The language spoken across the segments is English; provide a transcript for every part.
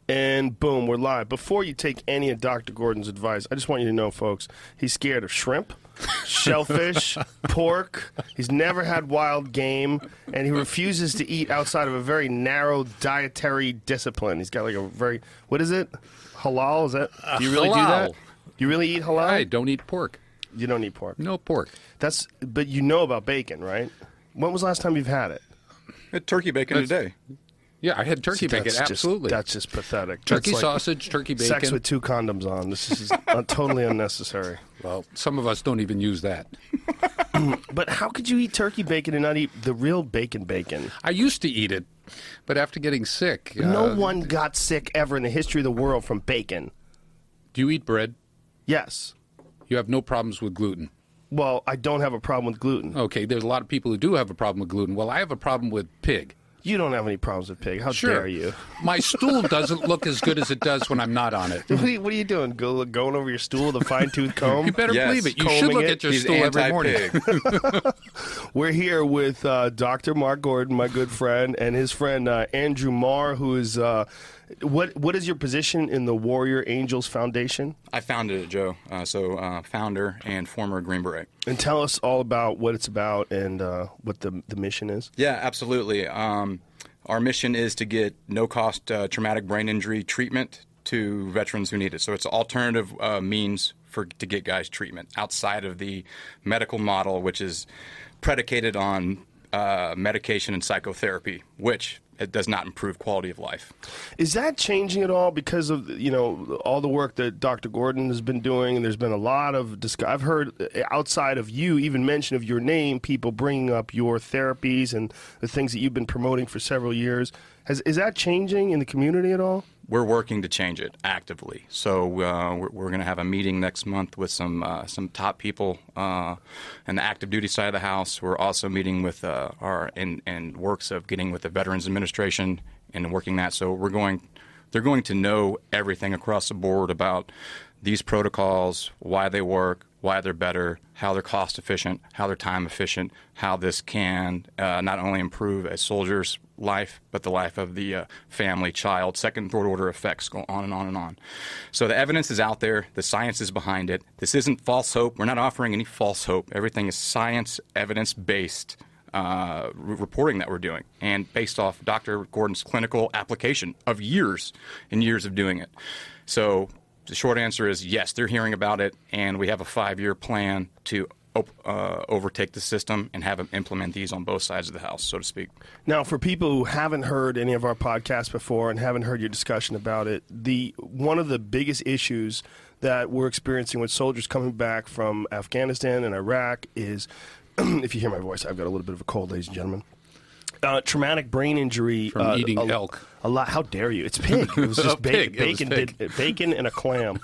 And boom, we're live. Before you take any of Dr. Gordon's advice, I just want you to know, folks, he's scared of shrimp, shellfish, pork. He's never had wild game, and he refuses to eat outside of a very narrow dietary discipline. He's got like a very, what is it? Halal? Is that? Do you really do that? You really eat halal? I don't eat pork. You don't eat pork? No pork. But you know about bacon, right? When was the last time you've had it? Had turkey bacon today. Yeah, I had turkey bacon, absolutely. That's just pathetic. Turkey That's sausage, turkey bacon. Sex with 2 condoms on. This is totally unnecessary. Well, some of us don't even use that. But how could you eat turkey bacon and not eat the real bacon? I used to eat it, but after getting sick... no one got sick ever in the history of the world from bacon. Do you eat bread? Yes. You have no problems with gluten? Well, I don't have a problem with gluten. Okay, there's a lot of people who do have a problem with gluten. Well, I have a problem with pig. You don't have any problems with pig. How dare you? My stool doesn't look as good as it does when I'm not on it. What are you doing? Going over your stool with a fine-tooth comb? You better believe it. You should look at your stool every morning. We're here with Dr. Mark Gordon, my good friend, and his friend Andrew Marr, who is... What is your position in the Warrior Angels Foundation? I founded it, Joe. Founder and former Green Beret. And tell us all about what it's about and what the mission is. Yeah, absolutely. Our mission is to get no-cost traumatic brain injury treatment to veterans who need it. So it's an alternative means to get guys treatment outside of the medical model, which is predicated on medication and psychotherapy, which it does not improve quality of life. Is that changing at all because of all the work that Dr. Gordon has been doing? And there's been a lot of I've heard outside of you even mention of your name, people bringing up your therapies and the things that you've been promoting for several years. Is that changing in the community at all? We're working to change it actively. So we're going to have a meeting next month with some top people in the active duty side of the house. We're also meeting with our in works of getting with the Veterans Administration and working that. So they're going to know everything across the board about these protocols, why they work, why they're better, how they're cost efficient, how they're time efficient, how this can not only improve a soldier's life, but the life of the family, child, second, third order effects go on and on and on. So the evidence is out there. The science is behind it. This isn't false hope. We're not offering any false hope. Everything is science, evidence-based reporting that we're doing, and based off Dr. Gordon's clinical application of years and years of doing it. So the short answer is yes, they're hearing about it, and we have a 5-year plan to overtake the system and have them implement these on both sides of the house, so to speak. Now, for people who haven't heard any of our podcasts before and haven't heard your discussion about it, one of the biggest issues that we're experiencing with soldiers coming back from Afghanistan and Iraq is, if you hear my voice, I've got a little bit of a cold, ladies and gentlemen. Traumatic brain injury from eating elk. A lot. How dare you? It's pig. It was just bacon and a clam.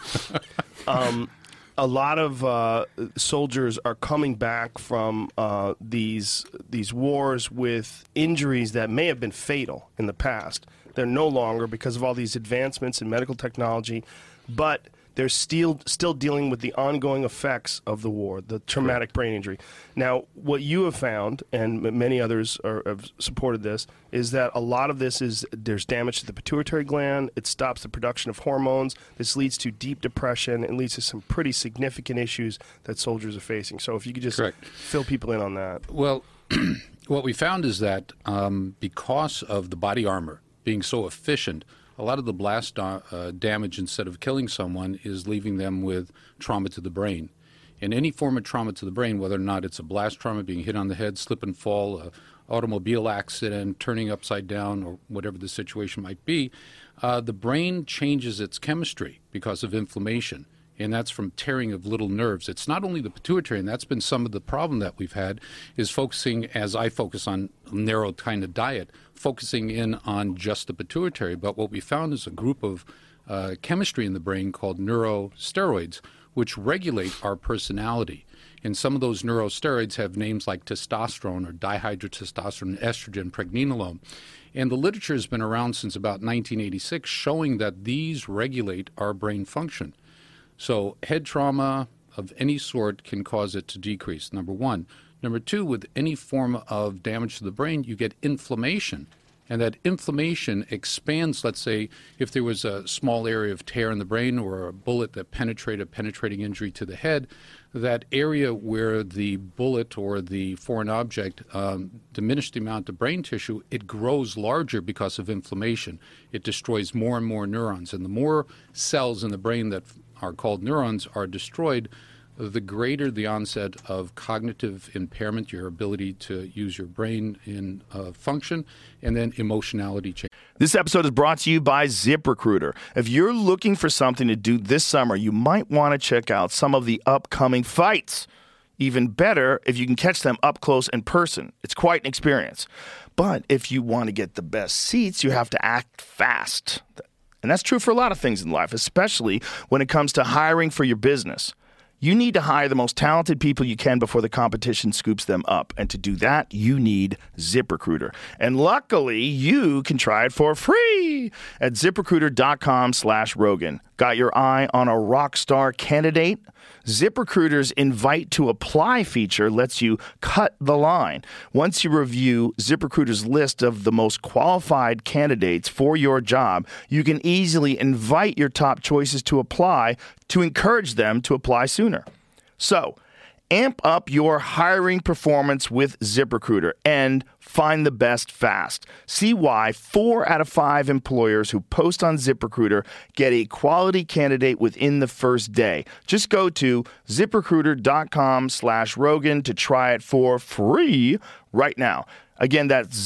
A lot of soldiers are coming back from these wars with injuries that may have been fatal in the past. They're no longer because of all these advancements in medical technology, but they're still dealing with the ongoing effects of the war, the traumatic brain injury. Now, what you have found, and many others have supported this, is that a lot of this there's damage to the pituitary gland. It stops the production of hormones. This leads to deep depression. It leads to some pretty significant issues that soldiers are facing. So if you could just fill people in on that. Well, what we found is that because of the body armor being so efficient, a lot of the blast damage, instead of killing someone, is leaving them with trauma to the brain. And any form of trauma to the brain, whether or not it's a blast trauma, being hit on the head, slip and fall, automobile accident, turning upside down, or whatever the situation might be, the brain changes its chemistry because of inflammation. And that's from tearing of little nerves. It's not only the pituitary, and that's been some of the problem that we've had, is focusing, as I focus on a narrow kind of diet, focusing in on just the pituitary. But what we found is a group of chemistry in the brain called neurosteroids, which regulate our personality. And some of those neurosteroids have names like testosterone or dihydrotestosterone, estrogen, pregnenolone. And the literature has been around since about 1986 showing that these regulate our brain function. So head trauma of any sort can cause it to decrease, number one. Number two, with any form of damage to the brain, you get inflammation. And that inflammation expands, let's say, if there was a small area of tear in the brain or a bullet that penetrated a penetrating injury to the head, that area where the bullet or the foreign object diminished the amount of brain tissue, it grows larger because of inflammation. It destroys more and more neurons. And the more cells in the brain that are called neurons are destroyed, the greater the onset of cognitive impairment, your ability to use your brain in function, and then emotionality change. This episode is brought to you by ZipRecruiter. If you're looking for something to do this summer, you might want to check out some of the upcoming fights. Even better if you can catch them up close in person. It's quite an experience. But if you want to get the best seats, you have to act fast. And that's true for a lot of things in life, especially when it comes to hiring for your business. You need to hire the most talented people you can before the competition scoops them up. And to do that, you need ZipRecruiter. And luckily, you can try it for free at ZipRecruiter.com/Rogan. Got your eye on a rock star candidate? ZipRecruiter's invite to apply feature lets you cut the line. Once you review ZipRecruiter's list of the most qualified candidates for your job, you can easily invite your top choices to apply to encourage them to apply sooner. So, amp up your hiring performance with ZipRecruiter and find the best fast. See why 4 out of 5 employers who post on ZipRecruiter get a quality candidate within the first day. Just go to ZipRecruiter.com/Rogan to try it for free right now. Again, that's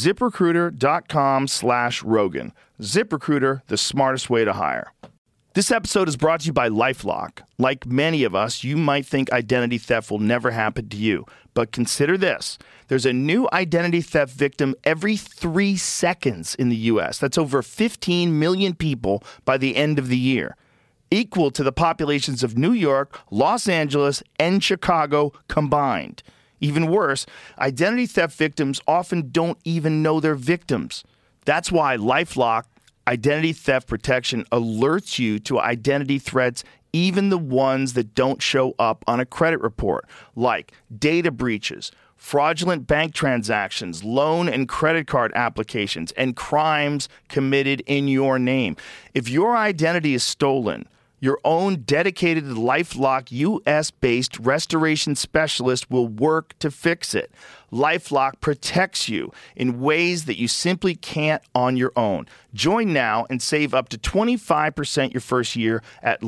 ZipRecruiter.com/Rogan. ZipRecruiter, the smartest way to hire. This episode is brought to you by LifeLock. Like many of us, you might think identity theft will never happen to you. But consider this. There's a new identity theft victim every 3 seconds in the U.S. That's over 15 million people by the end of the year, equal to the populations of New York, Los Angeles, and Chicago combined. Even worse, identity theft victims often don't even know they're victims. That's why LifeLock Identity Theft Protection alerts you to identity threats, even the ones that don't show up on a credit report, like data breaches, fraudulent bank transactions, loan and credit card applications, and crimes committed in your name. If your identity is stolen, your own dedicated LifeLock U.S.-based restoration specialist will work to fix it. LifeLock protects you in ways that you simply can't on your own. Join now and save up to 25% your first year at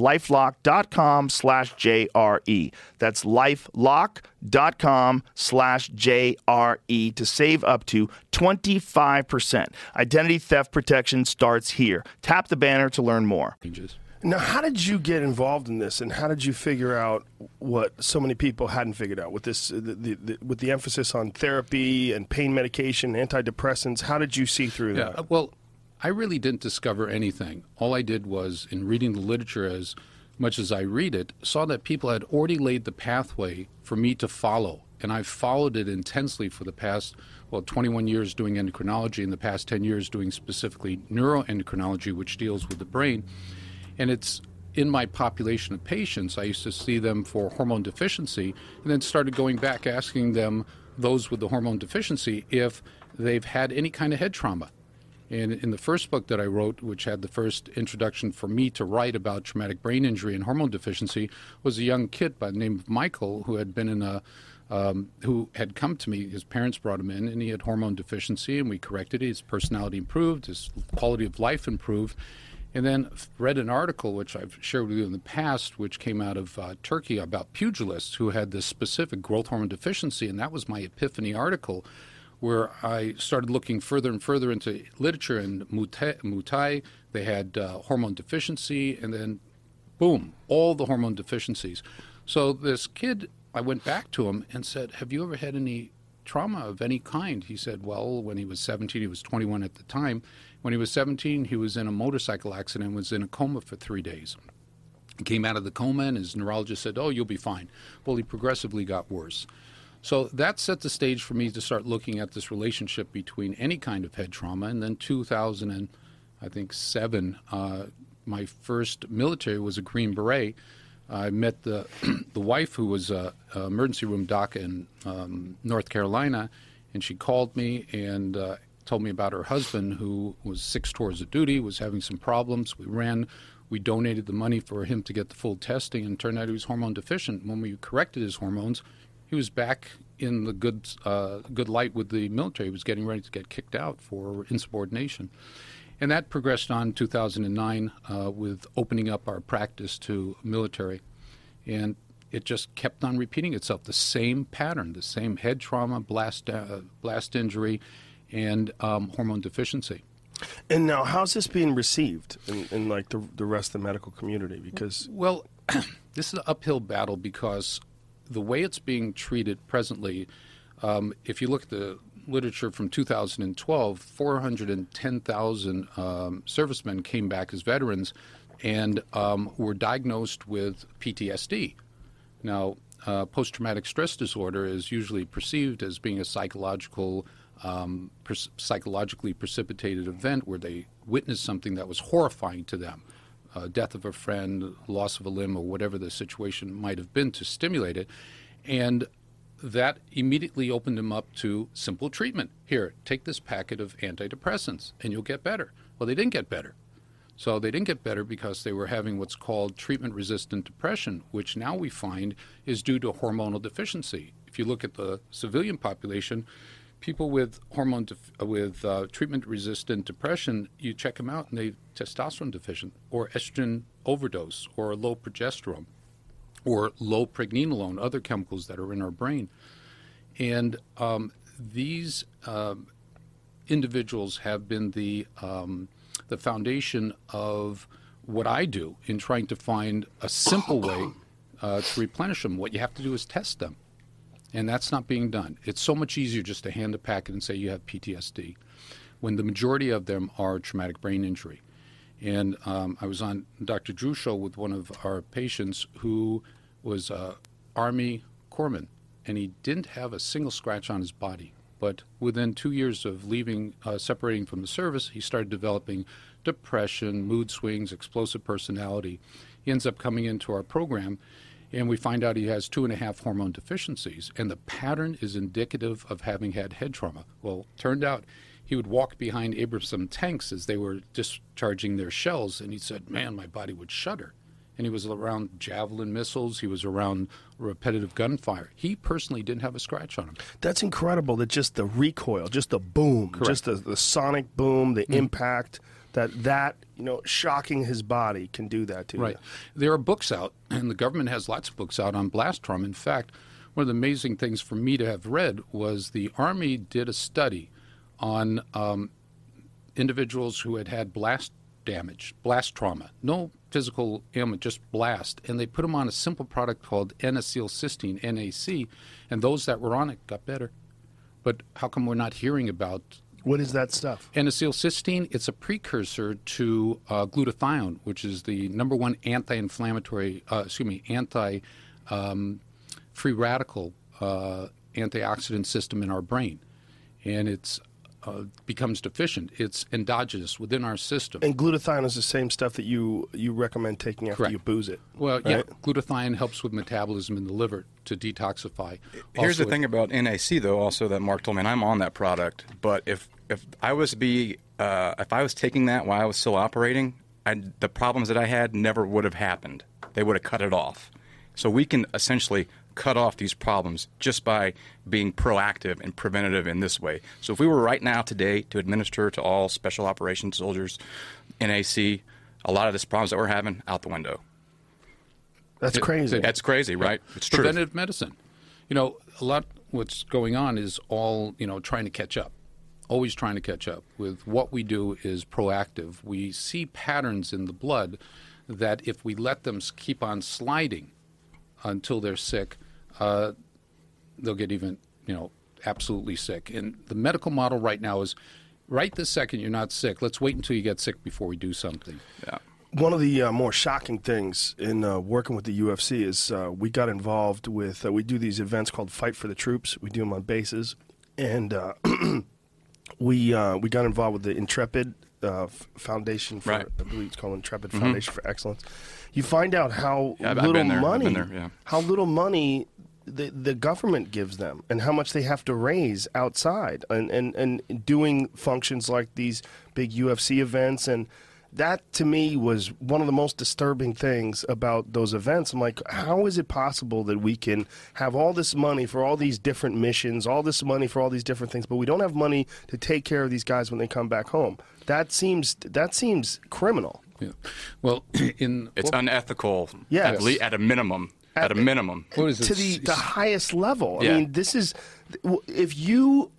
LifeLock.com/JRE. That's LifeLock.com/JRE to save up to 25%. Identity theft protection starts here. Tap the banner to learn more. Now, how did you get involved in this, and how did you figure out what so many people hadn't figured out with this, with the emphasis on therapy and pain medication, antidepressants? How did you see through that? Well, I really didn't discover anything. All I did was, in reading the literature as much as I read it, saw that people had already laid the pathway for me to follow, and I've followed it intensely for the past 21 years doing endocrinology, and the past 10 years doing specifically neuroendocrinology, which deals with the brain. And it's in my population of patients. I used to see them for hormone deficiency and then started going back asking them, those with the hormone deficiency, if they've had any kind of head trauma. And in the first book that I wrote, which had the first introduction for me to write about traumatic brain injury and hormone deficiency, was a young kid by the name of Michael who had been in a who had come to me. His parents brought him in, and he had hormone deficiency, and we corrected it. His personality improved, his quality of life improved. And then read an article, which I've shared with you in the past, which came out of Turkey about pugilists who had this specific growth hormone deficiency. And that was my epiphany article, where I started looking further and further into literature. And Muay, they had hormone deficiency, and then, boom, all the hormone deficiencies. So this kid, I went back to him and said, have you ever had any trauma of any kind? He said, well, when he was 17, he was 21 at the time. When he was 17, he was in a motorcycle accident and was in a coma for 3 days. He came out of the coma, and his neurologist said, oh, you'll be fine. Well, he progressively got worse. So that set the stage for me to start looking at this relationship between any kind of head trauma. And then 2007, my first military was a Green Beret. I met the wife who was an emergency room doc in North Carolina, and she called me and told me about her husband who was 6 tours of duty, was having some problems. We donated the money for him to get the full testing, and turned out he was hormone deficient. When we corrected his hormones, he was back in the good light with the military. He was getting ready to get kicked out for insubordination. And that progressed on in 2009 with opening up our practice to military. And it just kept on repeating itself, the same pattern, the same head trauma, blast injury, and hormone deficiency. And now, how's this being received in like the rest of the medical community? Because well, this is an uphill battle because the way it's being treated presently, if you look at the literature from 2012, 410,000 servicemen came back as veterans and were diagnosed with PTSD. Now, post-traumatic stress disorder is usually perceived as being a psychologically precipitated event where they witnessed something that was horrifying to them, death of a friend, loss of a limb, or whatever the situation might have been to stimulate it. And that immediately opened them up to simple treatment. Here, take this packet of antidepressants and you'll get better. Well, they didn't get better. So they didn't get better because they were having what's called treatment-resistant depression, which now we find is due to hormonal deficiency. If you look at the civilian population, people with treatment-resistant depression, you check them out and they're testosterone deficient, or estrogen overdose, or low progesterone, or low pregnenolone, other chemicals that are in our brain. And these individuals have been the foundation of what I do in trying to find a simple way to replenish them. What you have to do is test them. And that's not being done. It's so much easier just to hand a packet and say you have PTSD, when the majority of them are traumatic brain injury. And I was on Dr. Drew's show with one of our patients who was Army corpsman, and he didn't have a single scratch on his body. But within 2 years of separating from the service, he started developing depression, mood swings, explosive personality. He ends up coming into our program, and we find out he has 2.5 hormone deficiencies, and the pattern is indicative of having had head trauma. Well, turned out he would walk behind Abrams tanks as they were discharging their shells, and he said, man, my body would shudder. And he was around javelin missiles. He was around repetitive gunfire. He personally didn't have a scratch on him. That's incredible that just the recoil, just the boom, Correct. Just the sonic boom, the impact, that shocking his body can do that to Right. you. There are books out, and the government has lots of books out on blast trauma. In fact, one of the amazing things for me to have read was the Army did a study on individuals who had had blast damage, blast trauma, no physical ailment, just blast, and they put them on a simple product called N-acetylcysteine, NAC, and those that were on it got better. But how come we're not hearing about What is that stuff? N-acetylcysteine? It's a precursor to glutathione, which is the number one anti-inflammatory, free radical antioxidant system in our brain, and it's becomes deficient. It's endogenous within our system. And glutathione is the same stuff that you recommend taking after Correct. you booze it. Well, right? yeah, glutathione helps with metabolism in the liver to detoxify. Here's Also, the thing about NAC, though, also that Mark told me, and I'm on that product, but if I was if I was taking that while I was still operating, the problems that I had never would have happened. They would have cut it off. So we can essentially cut off these problems just by being proactive and preventative in this way. So if we were right now today to administer to all special operations soldiers NAC, a lot of these problems that we're having, out the window. That's crazy. That's crazy, right? It's true. preventative medicine. A lot what's going on is all, trying to catch up. Always trying to catch up with what we do is proactive. We see patterns in the blood that if we let them keep on sliding until they're sick, they'll get even, absolutely sick. And the medical model right now is, right this second you're not sick. Let's wait until you get sick before we do something. Yeah. One of the more shocking things in working with the UFC is we got involved with, we do these events called Fight for the Troops. We do them on bases. And we got involved with the Intrepid Foundation for, Right. I believe it's called Intrepid Foundation for Excellence. You find out how Yeah, I've little been there. I've money, been there, yeah. how little money the government gives them and how much they have to raise outside and doing functions like these big UFC events. And that, to me, was one of the most disturbing things about those events. I'm like, how is it possible that we can have all this money for all these different missions, all this money for all these different things, but we don't have money to take care of these guys when they come back home? That seems criminal. Yeah. Well, it's unethical. Yes. At a minimum. At a minimum. What is it? To the highest level. Yeah. I mean, this is if you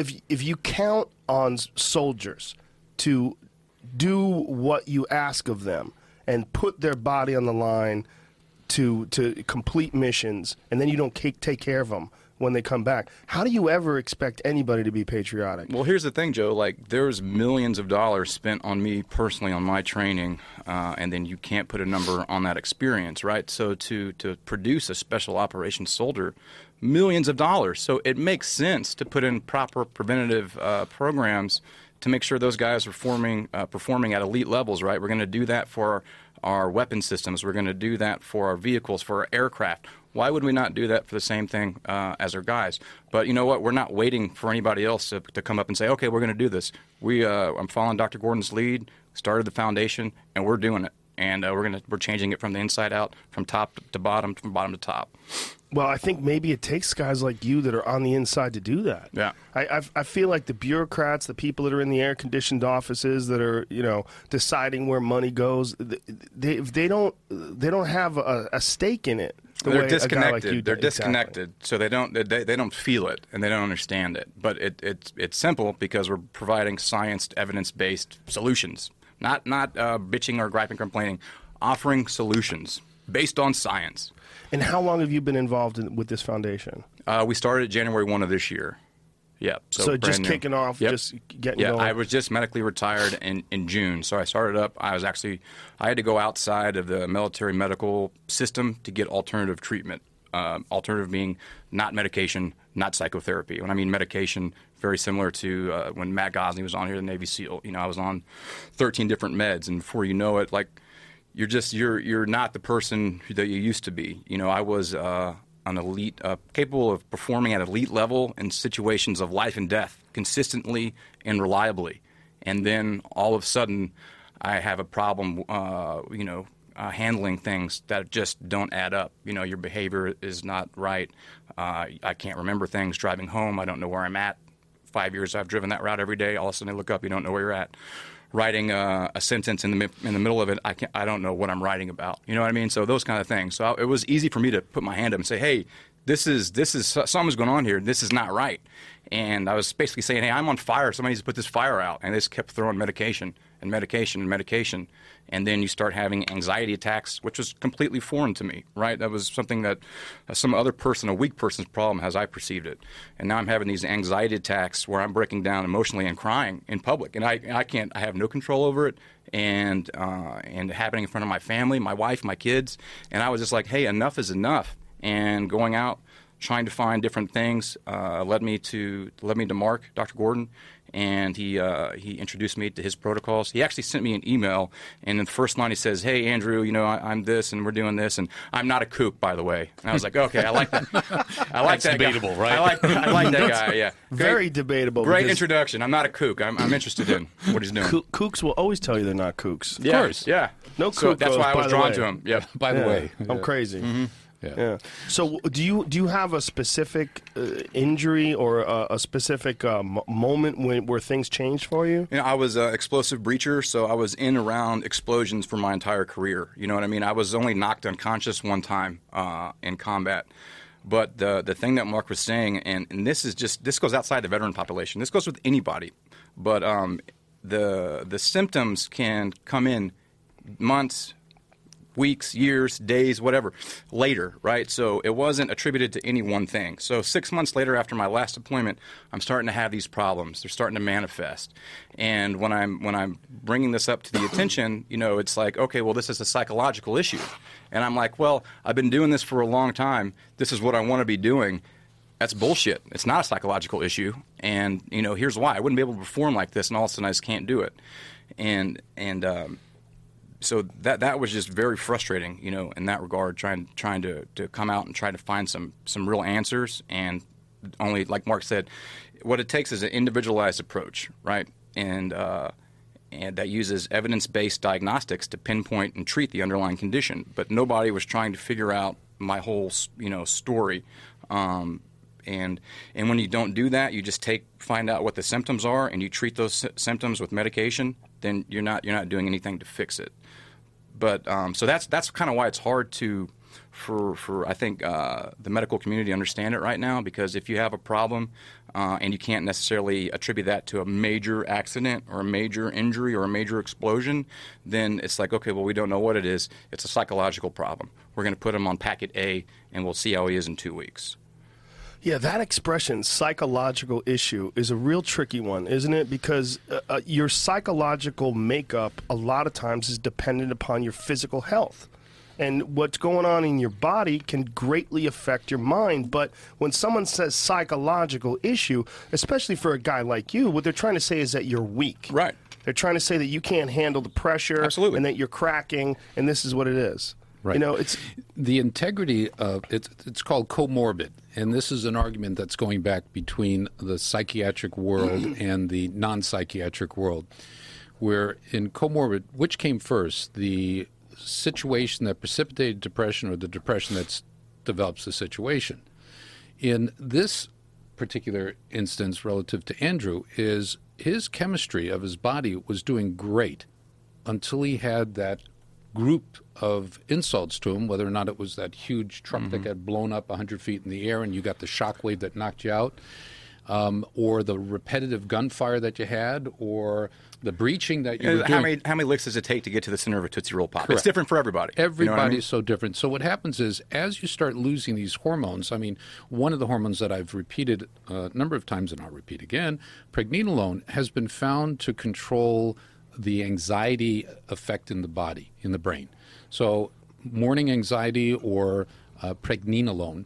count on soldiers to do what you ask of them and put their body on the line to complete missions, and then you don't take care of them when they come back, how do you ever expect anybody to be patriotic? Well, here's the thing, Joe. Like, there's millions of dollars spent on me personally on my training, and then you can't put a number on that experience, right? So to produce a special operations soldier, millions of dollars. So it makes sense to put in proper preventative programs to make sure those guys are performing at elite levels, right? We're going to do that for our weapon systems. We're going to do that for our vehicles, for our aircraft. Why would we not do that for the same thing as our guys? But you know what? We're not waiting for anybody else to come up and say, okay, we're going to do this. I'm following Dr. Gordon's lead, started the foundation, and we're doing it. And we're changing it from the inside out, from top to bottom, from bottom to top. Well, I think maybe it takes guys like you that are on the inside to do that. Yeah. I feel like the bureaucrats, the people that are in the air-conditioned offices that are, deciding where money goes, they don't have a stake in it. They're disconnected. Like They're disconnected, so they don't feel it and they don't understand it. But it's simple because we're providing science, evidence-based solutions, not bitching or griping, complaining, offering solutions based on science. And how long have you been involved with this foundation? We started January 1 of this year. Yeah. So just kicking off, yep. Just getting going. Yeah, I was just medically retired in June. So I started up. I had to go outside of the military medical system to get alternative treatment. Alternative being not medication, not psychotherapy. When I mean medication, very similar to when Matt Gosney was on here, the Navy SEAL. I was on 13 different meds, and before you know it, like you're not the person that you used to be. I was an elite, capable of performing at elite level in situations of life and death consistently and reliably. And then all of a sudden, I have a problem, handling things that just don't add up. Your behavior is not right. I can't remember things driving home. I don't know where I'm at. 5 years I've driven that route every day. All of a sudden I look up, you don't know where you're at. Writing a sentence in the middle of it, I don't know what I'm writing about. You know what I mean? So those kind of things. So it was easy for me to put my hand up and say, hey, this is something's going on here. This is not right. And I was basically saying, hey, I'm on fire. Somebody needs to put this fire out. And they just kept throwing medication and medication and medication. And then you start having anxiety attacks, which was completely foreign to me, right? That was something that some other person, a weak person's problem, as I perceived it. And now I'm having these anxiety attacks where I'm breaking down emotionally and crying in public. And I have no control over it. And happening in front of my family, my wife, my kids. And I was just like, hey, enough is enough. And going out, trying to find different things led me to Mark, Dr. Gordon, and he introduced me to his protocols. He actually sent me an email, and in the first line he says, hey, Andrew, I'm this, and we're doing this, and I'm not a kook, by the way. And I was like, okay, I like that. I like that debatable, guy. right? I like that guy, yeah. Very debatable. Great introduction. I'm not a kook. I'm interested in what he's doing. Kooks will always tell you they're not kooks. Of course. Yeah. No so kook that's goes, why I was drawn to way. him. Yeah. By the way. I'm crazy. Mm-hmm. Yeah. So do you have a specific injury or a specific moment where things changed for you? I was an explosive breacher, so I was in around explosions for my entire career. You know what I mean? I was only knocked unconscious one time in combat. But the thing that Mark was saying, and this goes outside the veteran population. This goes with anybody. But the symptoms can come in months, weeks, years, days, whatever, later, right? So it wasn't attributed to any one thing. So 6 months later after my last deployment, I'm starting to have these problems. They're starting to manifest. And when I'm bringing this up to the attention, it's like, okay, well, this is a psychological issue. And I'm like, well, I've been doing this for a long time. This is what I want to be doing. That's bullshit. It's not a psychological issue. And, here's why. I wouldn't be able to perform like this, and all of a sudden I just can't do it. And so that was just very frustrating, in that regard, trying to come out and try to find some real answers, and only, like Mark said, what it takes is an individualized approach, right? And that uses evidence-based diagnostics to pinpoint and treat the underlying condition. But nobody was trying to figure out my whole, story. And when you don't do that, you just find out what the symptoms are, and you treat those symptoms with medication. Then you're not doing anything to fix it. But so that's kind of why it's hard for I think the medical community to understand it right now, because if you have a problem and you can't necessarily attribute that to a major accident or a major injury or a major explosion, then it's like, okay, well, we don't know what it is. It's a psychological problem. We're going to put him on packet A, and we'll see how he is in 2 weeks. Yeah, that expression, psychological issue, is a real tricky one, isn't it? Because your psychological makeup a lot of times is dependent upon your physical health. And what's going on in your body can greatly affect your mind. But when someone says psychological issue, especially for a guy like you, what they're trying to say is that you're weak. Right. They're trying to say that you can't handle the pressure. Absolutely. And that you're cracking, and this is what it is. Right. It's the integrity of it's called comorbid, and this is an argument that's going back between the psychiatric world and the non-psychiatric world, where in comorbid, which came first, the situation that precipitated depression or the depression that develops the situation? In this particular instance, relative to Andrew, is his chemistry of his body was doing great until he had that group of insults to him, whether or not it was that huge truck that got blown up 100 feet in the air and you got the shock wave that knocked you out, or the repetitive gunfire that you had, or the breaching that you were doing. How many licks does it take to get to the center of a Tootsie Roll Pop? Correct. It's different for everybody. Everybody's so different. So what happens is, as you start losing these hormones, one of the hormones that I've repeated a number of times, and I'll repeat again, pregnenolone, has been found to control the anxiety effect in the body, in the brain. So morning anxiety or pregnenolone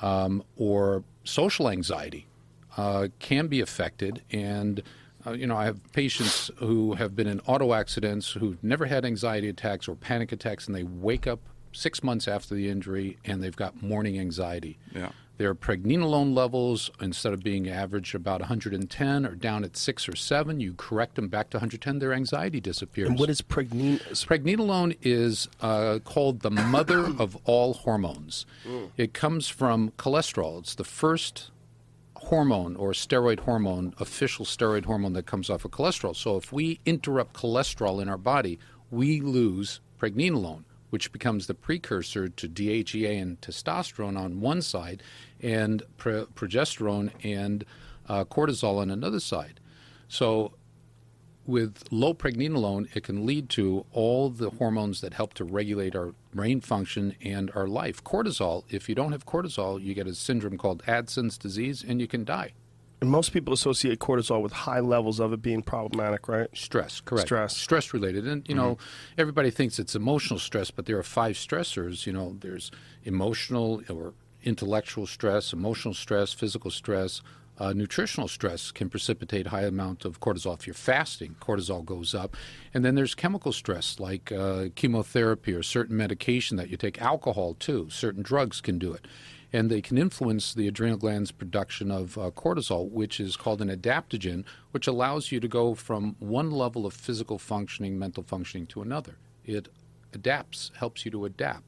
or social anxiety can be affected. And, I have patients who have been in auto accidents who've never had anxiety attacks or panic attacks, and they wake up 6 months after the injury and they've got morning anxiety. Yeah. Their pregnenolone levels, instead of being average about 110 or down at 6 or 7, you correct them back to 110, their anxiety disappears. And what is pregnenolone? Pregnenolone is called the mother of all hormones. It comes from cholesterol. It's the first hormone or steroid hormone, official steroid hormone that comes off of cholesterol. So if we interrupt cholesterol in our body, we lose pregnenolone, which becomes the precursor to DHEA and testosterone on one side, and progesterone and cortisol on another side. So with low pregnenolone, it can lead to all the hormones that help to regulate our brain function and our life. Cortisol, if you don't have cortisol, you get a syndrome called Addison's disease, and you can die. And most people associate cortisol with high levels of it being problematic, right? Stress, correct. Stress related. And, everybody thinks it's emotional stress, but there are 5 stressors. There's emotional or intellectual stress, emotional stress, physical stress. Nutritional stress can precipitate high amount of cortisol. If you're fasting, cortisol goes up. And then there's chemical stress like chemotherapy or certain medication that you take. Alcohol, too. Certain drugs can do it. And they can influence the adrenal gland's production of cortisol, which is called an adaptogen, which allows you to go from one level of physical functioning, mental functioning, to another. It adapts, helps you to adapt.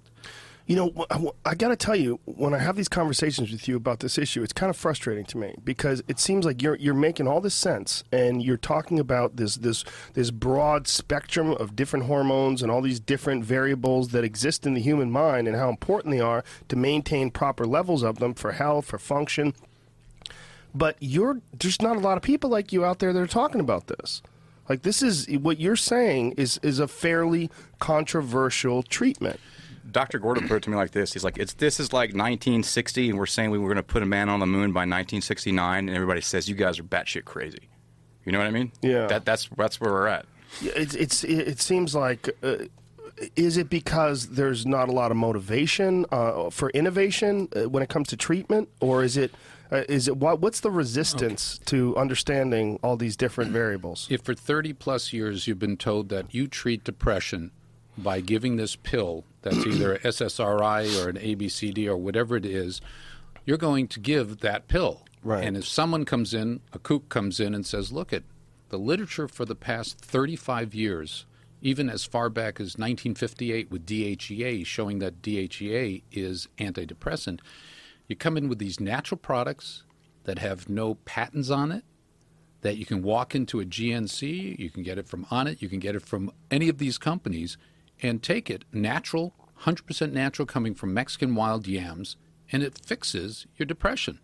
I got to tell you, when I have these conversations with you about this issue, it's kind of frustrating to me because it seems like you're making all this sense and you're talking about this broad spectrum of different hormones and all these different variables that exist in the human mind and how important they are to maintain proper levels of them for health, for function. But there's not a lot of people like you out there that are talking about this. Like, this is what you're saying is a fairly controversial treatment. Dr. Gordo put it to me like this. He's like, this is like 1960, and we're saying we were going to put a man on the moon by 1969, and everybody says, you guys are batshit crazy. You know what I mean? Yeah. That's where we're at. It seems like, is it because there's not a lot of motivation for innovation when it comes to treatment, or is it what's the resistance to understanding all these different variables? If for 30-plus years you've been told that you treat depression by giving this pill that's either SSRI or an ABCD or whatever it is, you're going to give that pill. Right. And if someone comes in, a kook comes in and says, look at the literature for the past 35 years, even as far back as 1958 with DHEA, showing that DHEA is antidepressant, you come in with these natural products that have no patents on it, that you can walk into a GNC, you can get it from Onnit, you can get it from any of these companies, and take it natural, 100% natural, coming from Mexican wild yams, and it fixes your depression.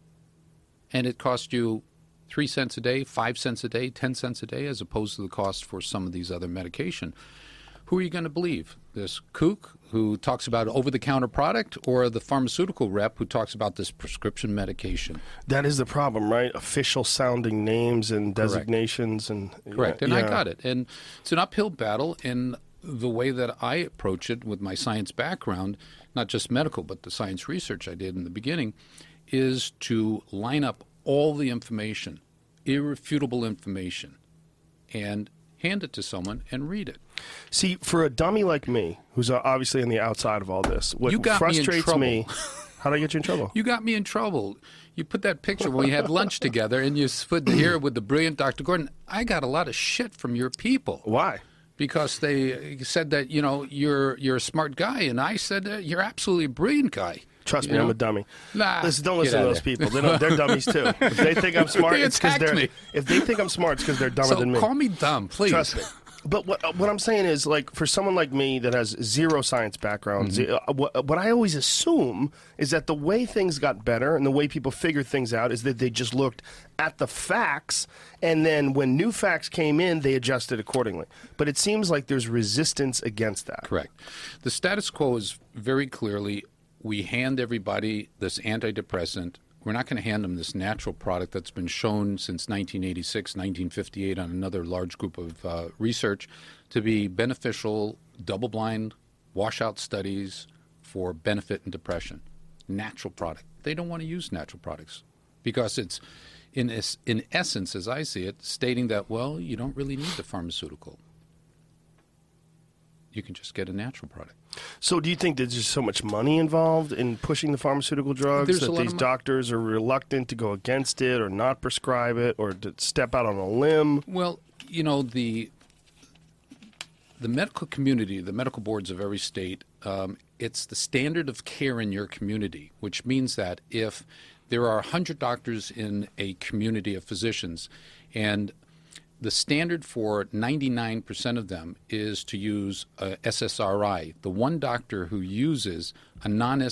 And it costs you 3 cents a day, 5 cents a day, 10 cents a day, as opposed to the cost for some of these other medication. Who are you going to believe? This kook who talks about over-the-counter product, or the pharmaceutical rep who talks about this prescription medication? That is the problem, right? Official sounding names and designations. Correct. And I got it. And it's an uphill battle. And the way that I approach it with my science background, not just medical, but the science research I did in the beginning, is to line up all the information, irrefutable information, and hand it to someone and read it. See, for a dummy like me, who's obviously on the outside of all this, what You got frustrates me in trouble. How did I get you in trouble? You got me in trouble. You put that picture when we had lunch together, and you put here with the brilliant Dr. Gordon. I got a lot of shit from your people. Why? Because they said that, you know, you're a smart guy, and I said you're absolutely a brilliant guy. Trust me, I'm a dummy. Nah, listen, don't listen to those people. They're dummies too. If they think I'm smart, it's because they're. If they think I'm smart, it's because they're dumber than me. So call me dumb, please. Trust me. But what I'm saying is, like, for someone like me that has zero science background, what I always assume is that the way things got better and the way people figured things out is that they just looked at the facts, and then when new facts came in, they adjusted accordingly. But it seems like there's resistance against that. Correct. The status quo is very clearly, we hand everybody this antidepressant. We're not going to hand them this natural product that's been shown since 1986, 1958 on another large group of research to be beneficial, double-blind, washout studies for benefit in depression. Natural product. They don't want to use natural products because it's, in essence, as I see it, stating that, well, you don't really need the pharmaceutical. You can just get a natural product. So do you think there's just so much money involved in pushing the pharmaceutical drugs that these doctors are reluctant to go against it or not prescribe it or to step out on a limb? Well, you know, the medical community, the medical boards of every state, it's the standard of care in your community, which means that if there are 100 doctors in a community of physicians and the standard for 99% of them is to use a SSRI. The one doctor who uses a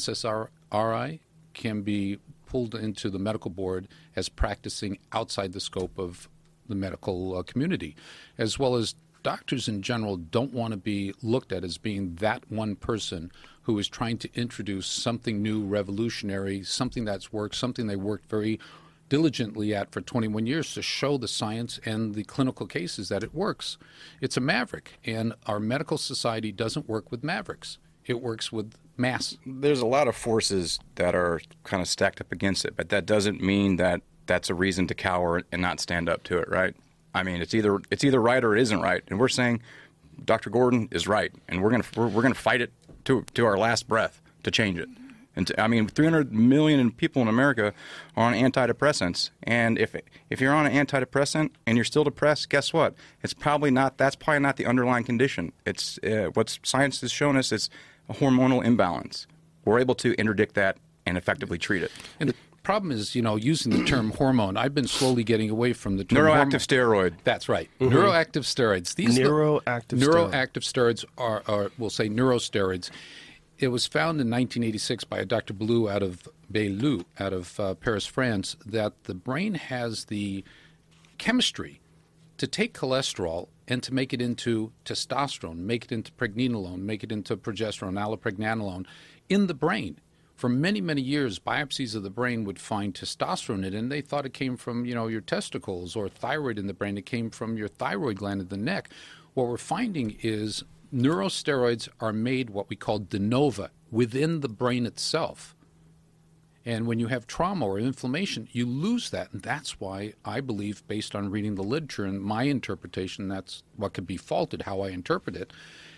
non-SSRI can be pulled into the medical board as practicing outside the scope of the medical community, as well as doctors in general don't want to be looked at as being that one person who is trying to introduce something new, revolutionary, something that's worked, something they worked very diligently at for 21 years to show the science and the clinical cases that it works. It's a maverick, and our medical society doesn't work with mavericks. It works with mass. There's a lot of forces that are kind of stacked up against it, but that doesn't mean that that's a reason to cower and not stand up to it, right? I mean, it's either right or it isn't right, and we're saying Dr. Gordon is right, and we're gonna fight it to our last breath to change it. And I mean, 300 million people in America are on antidepressants, and if you're on an antidepressant and you're still depressed, guess what? That's probably not the underlying condition. It's what science has shown us is a hormonal imbalance. We're able to interdict that and effectively treat it. And the problem is, you know, using the term hormone. I've been slowly getting away from the term neuroactive steroid. That's right. Mm-hmm. Neuroactive steroids. These neuroactive steroids are, we'll say, neurosteroids. It was found in 1986 by a Dr. Blue out of Baylou, out of Paris, France, that the brain has the chemistry to take cholesterol and to make it into testosterone, make it into pregnenolone, make it into progesterone, allopregnanolone in the brain. For many, many years, biopsies of the brain would find testosterone in it, and they thought it came from, you know, your testicles or thyroid in the brain. It came from your thyroid gland in the neck. What we're finding is neurosteroids are made what we call de novo within the brain itself. And when you have trauma or inflammation, you lose that. And that's why I believe, based on reading the literature and my interpretation, that's what could be faulted, how I interpret it,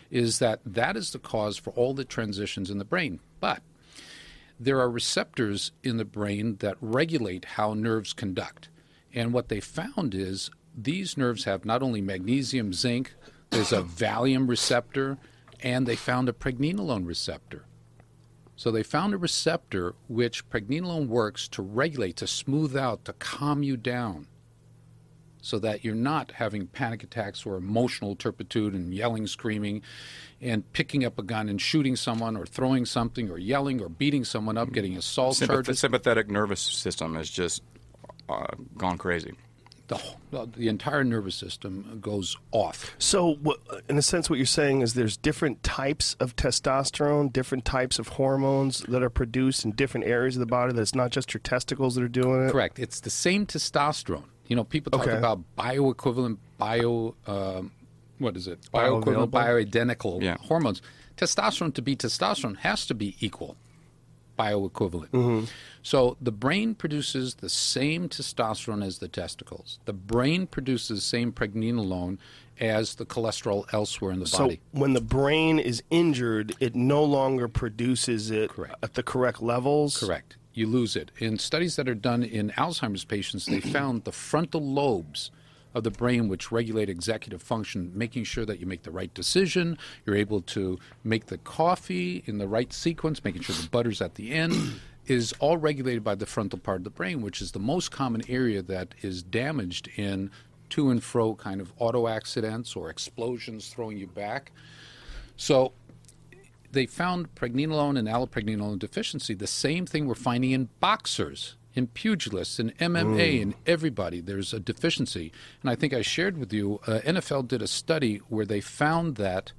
is that is the cause for all the transitions in the brain. But there are receptors in the brain that regulate how nerves conduct. And what they found is these nerves have not only magnesium, zinc, there's a Valium receptor, and they found a pregnenolone receptor. So they found a receptor which pregnenolone works to regulate, to smooth out, to calm you down so that you're not having panic attacks or emotional turpitude and yelling, screaming, and picking up a gun and shooting someone or throwing something or yelling or beating someone up, getting assault charges. The sympathetic nervous system has just gone crazy. The entire nervous system goes off. So, in a sense, what you're saying is there's different types of testosterone, different types of hormones that are produced in different areas of the body, that it's not just your testicles that are doing it? Correct. It's the same testosterone. You know, people talk about bioequivalent, bioequivalent, bioidentical hormones. Testosterone, to be testosterone, has to be equal. Bioequivalent. Mm-hmm. So the brain produces the same testosterone as the testicles. The brain produces the same pregnenolone as the cholesterol elsewhere in the body. So when the brain is injured, it no longer produces it at the correct levels? Correct. You lose it. In studies that are done in Alzheimer's patients, they found the frontal lobes of the brain which regulate executive function, making sure that you make the right decision, you're able to make the coffee in the right sequence, making sure the butter's at the end, is all regulated by the frontal part of the brain, which is the most common area that is damaged in to and fro kind of auto accidents or explosions throwing you back. So they found pregnenolone and allopregnenolone deficiency, the same thing we're finding in boxers, in pugilists, in MMA, in everybody. There's a deficiency. And I think I shared with you, NFL did a study where they found that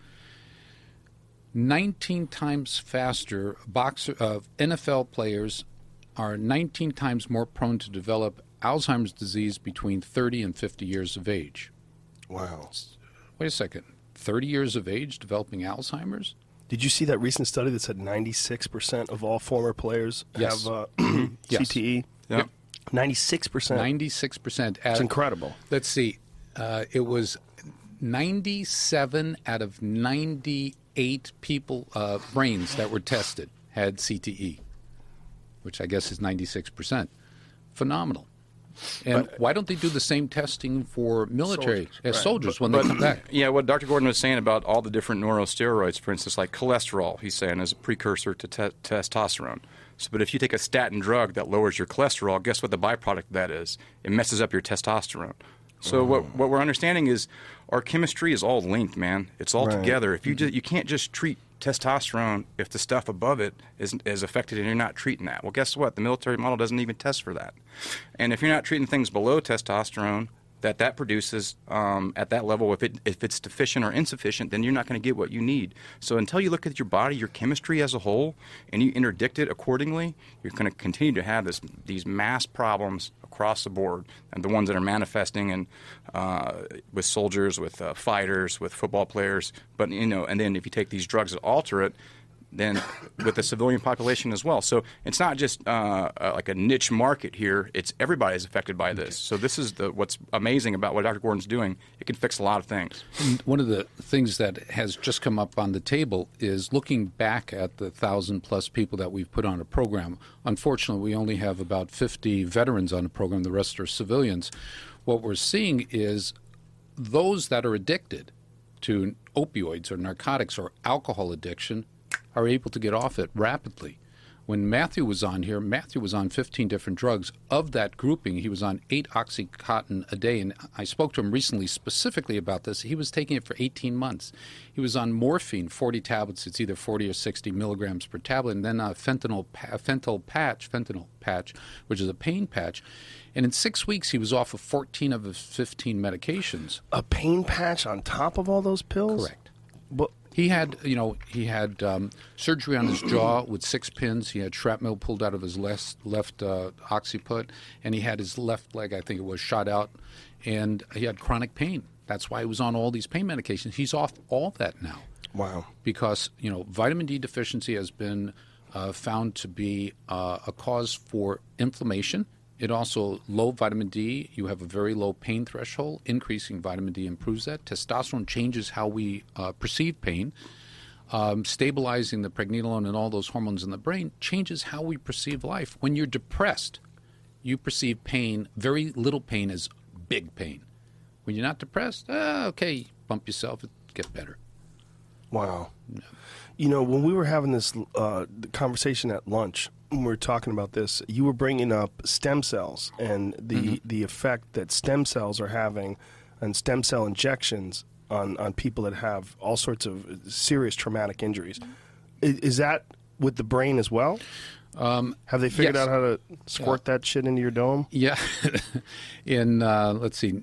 19 times faster NFL players are 19 times more prone to develop Alzheimer's disease between 30 and 50 years of age. Wow. Wait a second. 30 years of age developing Alzheimer's? Did you see that recent study that said 96% of all former players have CTE? Yeah. 96%. 96%. It's incredible. Let's see. It was 97 out of 98 people, brains that were tested had CTE, which I guess is 96%. Phenomenal. And why don't they do the same testing for military soldiers when they come back? Yeah, what Dr. Gordon was saying about all the different neurosteroids, for instance, like cholesterol, he's saying, is a precursor to testosterone. So, but if you take a statin drug that lowers your cholesterol, guess what the byproduct of that is? It messes up your testosterone. So what we're understanding is our chemistry is all linked, man. It's all together. If you can't just treat testosterone if the stuff above it is affected and you're not treating that. Well, guess what? The military model doesn't even test for that. And if you're not treating things below testosterone that produces at that level, if it's deficient or insufficient, then you're not going to get what you need. So until you look at your body, your chemistry as a whole, and you interdict it accordingly, you're going to continue to have these mass problems across the board, and the ones that are manifesting in with soldiers, with fighters, with football players. But and then if you take these drugs that alter it, then with the civilian population as well. So it's not just like a niche market here. It's everybody's affected by this. So this is what's amazing about what Dr. Gordon's doing. It can fix a lot of things. And one of the things that has just come up on the table is looking back at the 1,000+ people that we've put on a program. Unfortunately, we only have about 50 veterans on the program. The rest are civilians. What we're seeing is those that are addicted to opioids or narcotics or alcohol addiction are able to get off it rapidly. When Matthew was on here, Matthew was on 15 different drugs. Of that grouping, he was on 8 Oxycontin a day, and I spoke to him recently specifically about this. He was taking it for 18 months. He was on morphine, 40 tablets. It's either 40 or 60 milligrams per tablet, and then a fentanyl patch, which is a pain patch. And in 6 weeks, he was off of 14 of his 15 medications. A pain patch on top of all those pills? Correct. But he had surgery on his jaw with 6 pins. He had shrapnel pulled out of his left occiput, and he had his left leg, I think it was, shot out, and he had chronic pain. That's why he was on all these pain medications. He's off all that now. Wow. Because, vitamin D deficiency has been found to be a cause for inflammation It also, low vitamin D, you have a very low pain threshold. Increasing vitamin D improves that. Testosterone changes how we perceive pain. Stabilizing the pregnenolone and all those hormones in the brain changes how we perceive life. When you're depressed, you perceive pain, very little pain, as big pain. When you're not depressed, okay, bump yourself, it gets better. Wow. Yeah. You know, when we were having this conversation at lunch, when we were talking about this, you were bringing up stem cells and the effect that stem cells are having and stem cell injections on people that have all sorts of serious traumatic injuries. Is that with the brain as well? Have they figured out how to squirt that shit into your dome? Yeah. In, let's see,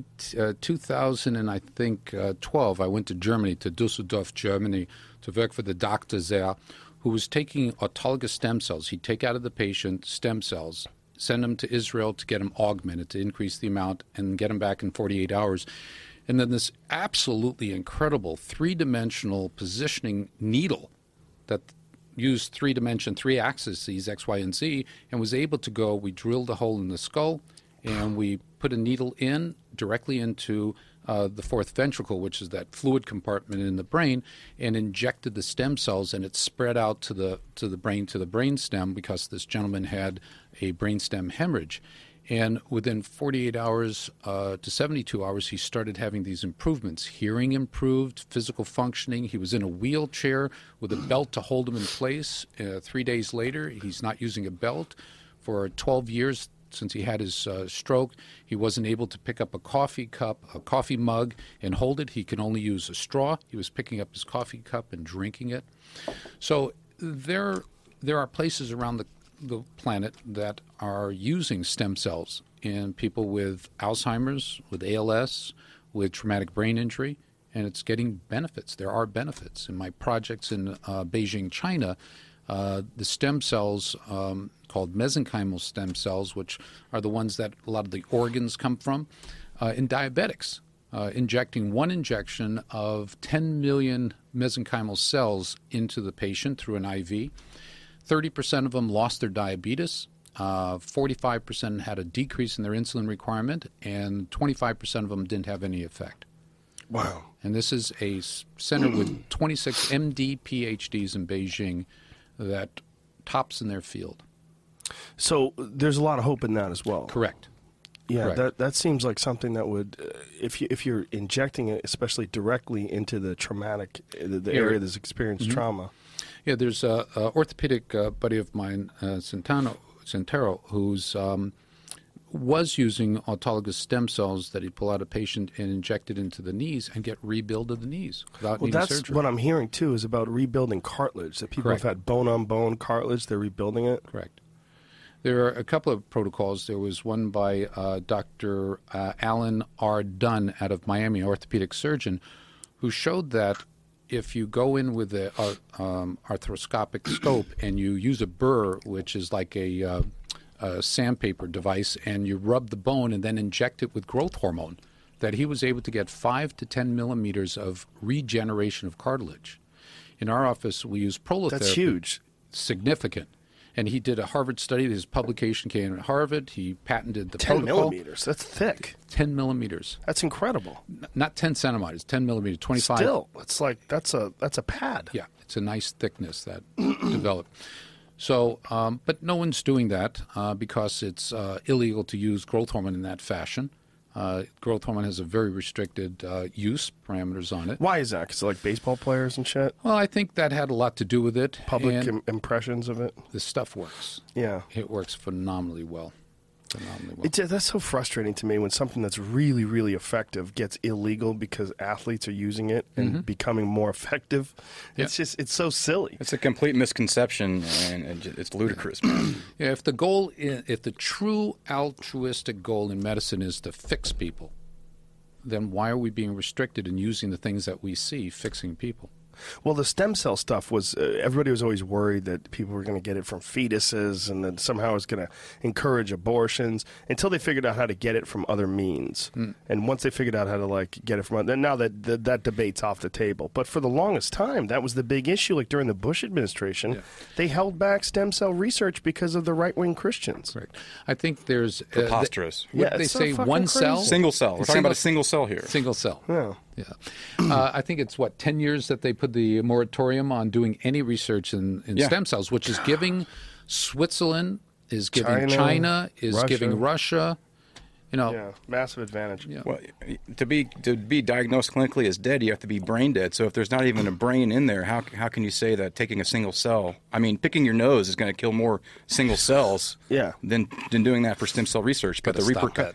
2012, I went to Germany, to Düsseldorf, Germany, to work for the doctor there, who was taking autologous stem cells. He'd take out of the patient stem cells, send them to Israel to get them augmented, to increase the amount, and get them back in 48 hours. And then this absolutely incredible three-dimensional positioning needle that used three axes, X, Y, and Z, and was able to go, we drilled a hole in the skull, and we put a needle in directly into the fourth ventricle, which is that fluid compartment in the brain, and injected the stem cells, and it spread out to the brain stem, because this gentleman had a brainstem hemorrhage. And within 48 hours to 72 hours, he started having these improvements. Hearing improved, physical functioning. He was in a wheelchair with a belt to hold him in place. 3 days later, he's not using a belt. For 12 years since he had his stroke, he wasn't able to pick up a coffee cup, a coffee mug, and hold it. He can only use a straw. He was picking up his coffee cup and drinking it. So there are places around the planet that are using stem cells in people with Alzheimer's, with ALS, with traumatic brain injury, and it's getting benefits. There are benefits. In my projects in Beijing, China, the stem cells called mesenchymal stem cells, which are the ones that a lot of the organs come from, in diabetics, injecting one injection of 10 million mesenchymal cells into the patient through an IV. 30% of them lost their diabetes, 45% had a decrease in their insulin requirement, and 25% of them didn't have any effect. Wow. And this is a center with 26 MD PhDs in Beijing that tops in their field. So there's a lot of hope in that as well. Correct. Yeah, Correct. that seems like something that would, if you're injecting it, especially directly into the traumatic, the area that's experienced trauma. Yeah, there's a orthopedic buddy of mine, Centero, who's was using autologous stem cells that he'd pull out a patient and inject it into the knees and get rebuild of the knees without needing surgery. That's what I'm hearing too, is about rebuilding cartilage. That people have had bone-on-bone cartilage, they're rebuilding it. Correct. There are a couple of protocols. There was one by Dr. Alan R. Dunn out of Miami, an orthopedic surgeon, who showed that if you go in with an arthroscopic scope and you use a burr, which is like a sandpaper device, and you rub the bone and then inject it with growth hormone, that he was able to get 5 to 10 millimeters of regeneration of cartilage. In our office, we use prolotherapy. That's huge. Significant. And he did a Harvard study. His publication came at Harvard. He patented the 10 protocol. millimeters. That's thick. 10 millimeters. That's incredible. Not 10 centimeters. 10 millimeters. 25. Still, it's like that's a pad. Yeah, it's a nice thickness that developed. So, but no one's doing that because it's illegal to use growth hormone in that fashion. Growth hormone has a very restricted use parameters on it. Why is that? Because like baseball players and shit? Well, I think that had a lot to do with it. Public impressions of it? The stuff works. Yeah. It works phenomenally well. That's so frustrating to me when something that's really, really effective gets illegal because athletes are using it and becoming more effective. Yeah. It's so silly. It's a complete misconception, and it's ludicrous, man. Yeah, if the true altruistic goal in medicine is to fix people, then why are we being restricted in using the things that we see fixing people? Well, the stem cell stuff was, everybody was always worried that people were going to get it from fetuses and that somehow it was going to encourage abortions until they figured out how to get it from other means. And once they figured out how to, like, get it from, then now that debate's off the table. But for the longest time, that was the big issue. Like during the Bush administration, they held back stem cell research because of the right-wing Christians. Correct. I think there's... Preposterous. What did they it's so say? fucking One crazy. cell? Single cell. We're talking about a single cell here. Single cell. Yeah. Yeah. I think it's, 10 years that they put the moratorium on doing any research in stem cells, which is giving Switzerland, is giving China is Russia. giving Russia, Yeah, massive advantage. Yeah. Well, to be diagnosed clinically as dead, you have to be brain dead. So if there's not even a brain in there, how can you say that taking a single cell? I mean, picking your nose is going to kill more single cells than doing that for stem cell research. But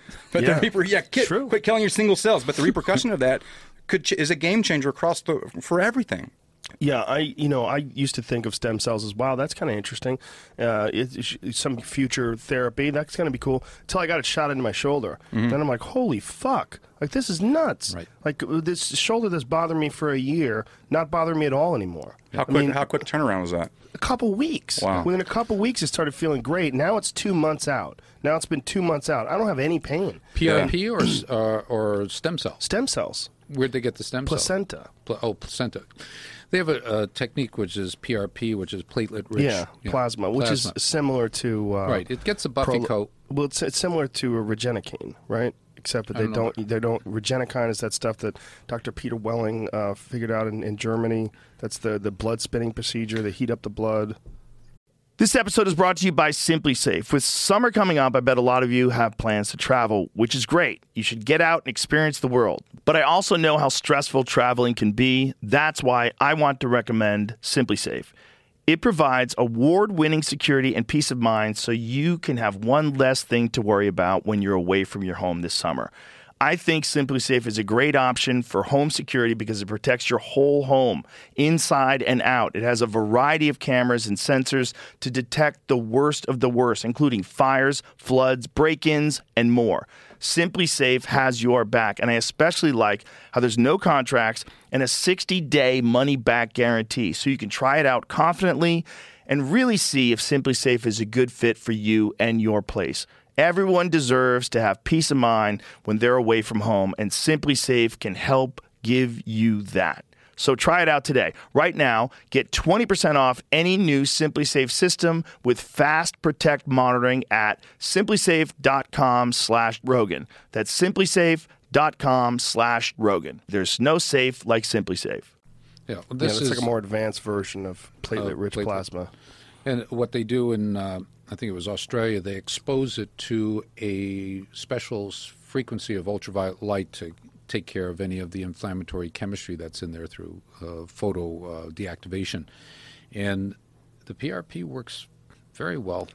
quit killing your single cells. But the repercussion of that is a game changer for everything. Yeah, I used to think of stem cells as, wow, that's kind of interesting. It's some future therapy, that's going to be cool. Until I got it shot into my shoulder. Then I'm like, holy fuck. Like, this is nuts. Right. Like, this shoulder that's bothered me for a year, not bothering me at all anymore. How quick turnaround was that? A couple weeks. Wow. Within a couple weeks, it started feeling great. Now it's 2 months out. Now it's been 2 months out. I don't have any pain. PRP or stem cells? Stem cells. Where'd they get the stem cells? Placenta. Placenta. They have a technique which is PRP, which is platelet-rich. Plasma, which is similar to... right, it gets a buffy coat. Well, it's similar to a Regenikine, right? Except that they don't. Regenikine is that stuff that Dr. Peter Welling figured out in Germany. That's the blood spinning procedure. They heat up the blood. This episode is brought to you by Simply Safe. With summer coming up, I bet a lot of you have plans to travel, which is great. You should get out and experience the world. But I also know how stressful traveling can be. That's why I want to recommend Simply Safe. It provides award-winning security and peace of mind so you can have one less thing to worry about when you're away from your home this summer. I think Simply Safe is a great option for home security because it protects your whole home, inside and out. It has a variety of cameras and sensors to detect the worst of the worst, including fires, floods, break-ins, and more. Simply Safe has your back, and I especially like how there's no contracts and a 60-day money-back guarantee, so you can try it out confidently and really see if Simply Safe is a good fit for you and your place. Everyone deserves to have peace of mind when they're away from home, and Simply Safe can help give you that. So try it out today. Right now, get 20% off any new Simply Safe system with Fast Protect monitoring at simplysafe.com/Rogan. That's simplysafe.com/Rogan. There's no safe like Simply Safe. Yeah, It's like a more advanced version of platelet-rich plasma. And what they do in, I think it was Australia, they expose it to a special frequency of ultraviolet light to take care of any of the inflammatory chemistry that's in there through photo deactivation. And the PRP works very well.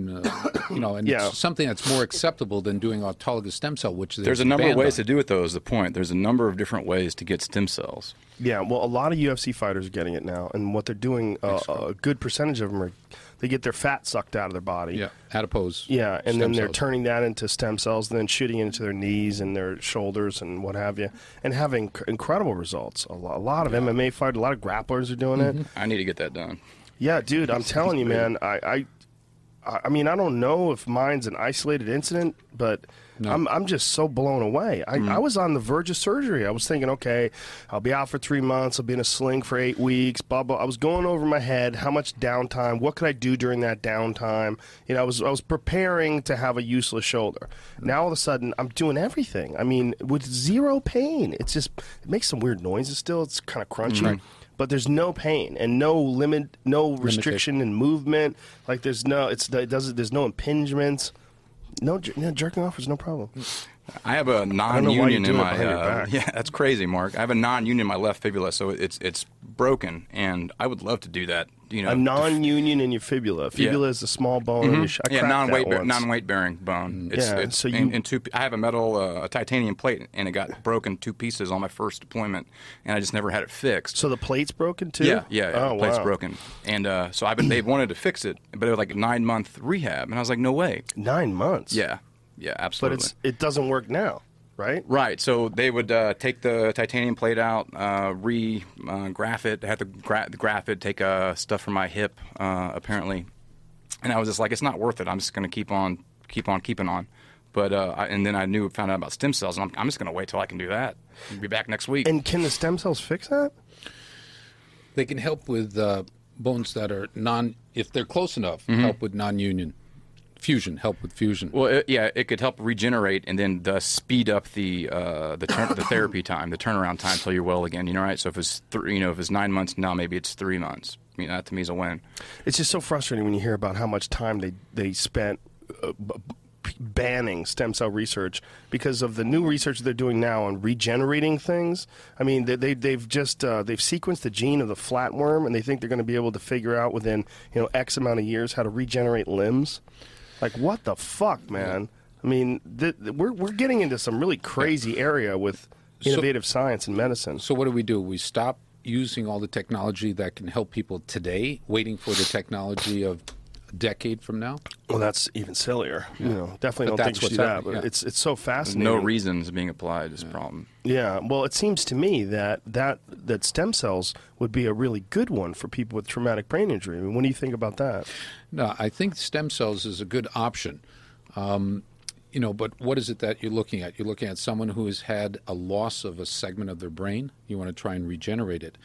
It's something that's more acceptable than doing autologous stem cell, which there's a number of ways to do it, though, is the point. There's a number of different ways to get stem cells. Yeah, well, a lot of UFC fighters are getting it now, and what they're doing, a good percentage of them they get their fat sucked out of their body. Yeah, adipose. Yeah, and then they're cells. turning that into stem cells, and then shooting it into their knees and their shoulders and what have you, and having incredible results. A lot of MMA fighters, a lot of grapplers are doing it. I need to get that done. Yeah, dude, I'm telling you, man, I mean, I don't know if mine's an isolated incident, but I'm just so blown away. I was on the verge of surgery. I was thinking, okay, I'll be out for 3 months. I'll be in a sling for 8 weeks. Blah blah. I was going over my head. How much downtime? What could I do during that downtime? I was preparing to have a useless shoulder. Now all of a sudden, I'm doing everything. I mean, with zero pain. It makes some weird noises. Still, it's kind of crunchy. But there's no pain and no restriction in movement. Like there's no impingements. Jerking off is no problem. I have a non-union in my yeah, that's crazy, Mark. I have a non-union in my left fibula, so it's broken, and I would love to do that. A non-union in your fibula. Fibula is a small bone. In your non-weight bearing bone. I have a titanium plate, and it got broken 2 pieces on my first deployment, and I just never had it fixed. So the plate's broken too? Yeah, oh, the plate's wow. broken, and so they wanted to fix it, but it was like a 9-month rehab, and I was like, no way. 9 months. Yeah, absolutely. But it doesn't work now, right? Right. So they would take the titanium plate out, graph it. They had to graph it, take stuff from my hip, apparently. And I was just like, it's not worth it. I'm just going to keep on keeping on. But and then found out about stem cells, and I'm just going to wait till I can do that. I'll be back next week. And can the stem cells fix that? They can help with bones that are if they're close enough, help with non-union. Fusion, help with fusion. Well, it could help regenerate and then thus speed up the therapy time, the turnaround time till you're well again. Right? So if it's if it's 9 months now, maybe it's 3 months. I mean, that to me is a win. It's just so frustrating when you hear about how much time they spent banning stem cell research because of the new research they're doing now on regenerating things. I mean, they've sequenced the gene of the flatworm, and they think they're going to be able to figure out within X amount of years how to regenerate limbs. Like, what the fuck, man? I mean, we're getting into some really crazy area with innovative science and medicine. So what do? We stop using all the technology that can help people today, waiting for the technology of a decade from now? Well, that's even sillier. Definitely don't think you should do that. But it's so fascinating. No reasons being applied is a problem. Yeah. Well, it seems to me that stem cells would be a really good one for people with traumatic brain injury. I mean, what do you think about that? No, I think stem cells is a good option. But what is it that you're looking at? You're looking at someone who has had a loss of a segment of their brain. You want to try and regenerate it.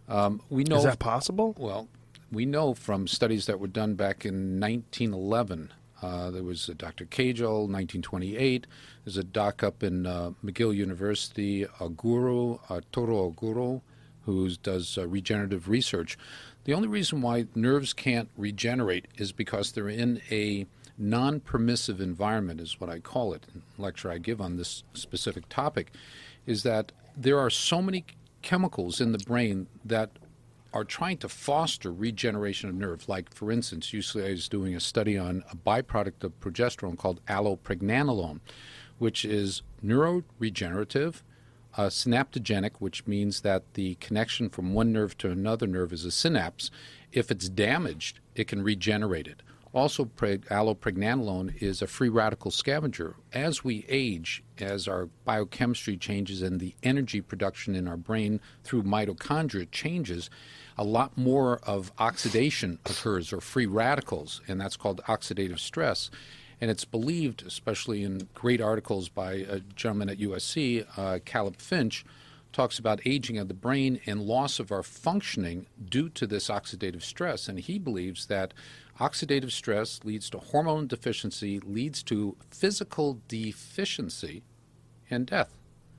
We know. Is that possible? Well, we know from studies that were done back in 1911. There was Dr. Kajal, 1928. There's a doc up in McGill University, Toro Aguro, who does regenerative research. The only reason why nerves can't regenerate is because they're in a non-permissive environment, is what I call it. In the lecture I give on this specific topic is that there are so many chemicals in the brain that are trying to foster regeneration of nerve. Like, for instance, UCLA is doing a study on a byproduct of progesterone called allopregnanolone, which is neuroregenerative, synaptogenic, which means that the connection from one nerve to another nerve is a synapse. If it's damaged, it can regenerate it. Also, allopregnanolone is a free radical scavenger. As we age, as our biochemistry changes and the energy production in our brain through mitochondria changes, a lot more of oxidation occurs, or free radicals, and that's called oxidative stress. And it's believed, especially in great articles by a gentleman at USC, Caleb Finch, talks about aging of the brain and loss of our functioning due to this oxidative stress. And he believes that oxidative stress leads to hormone deficiency, leads to physical deficiency, and death.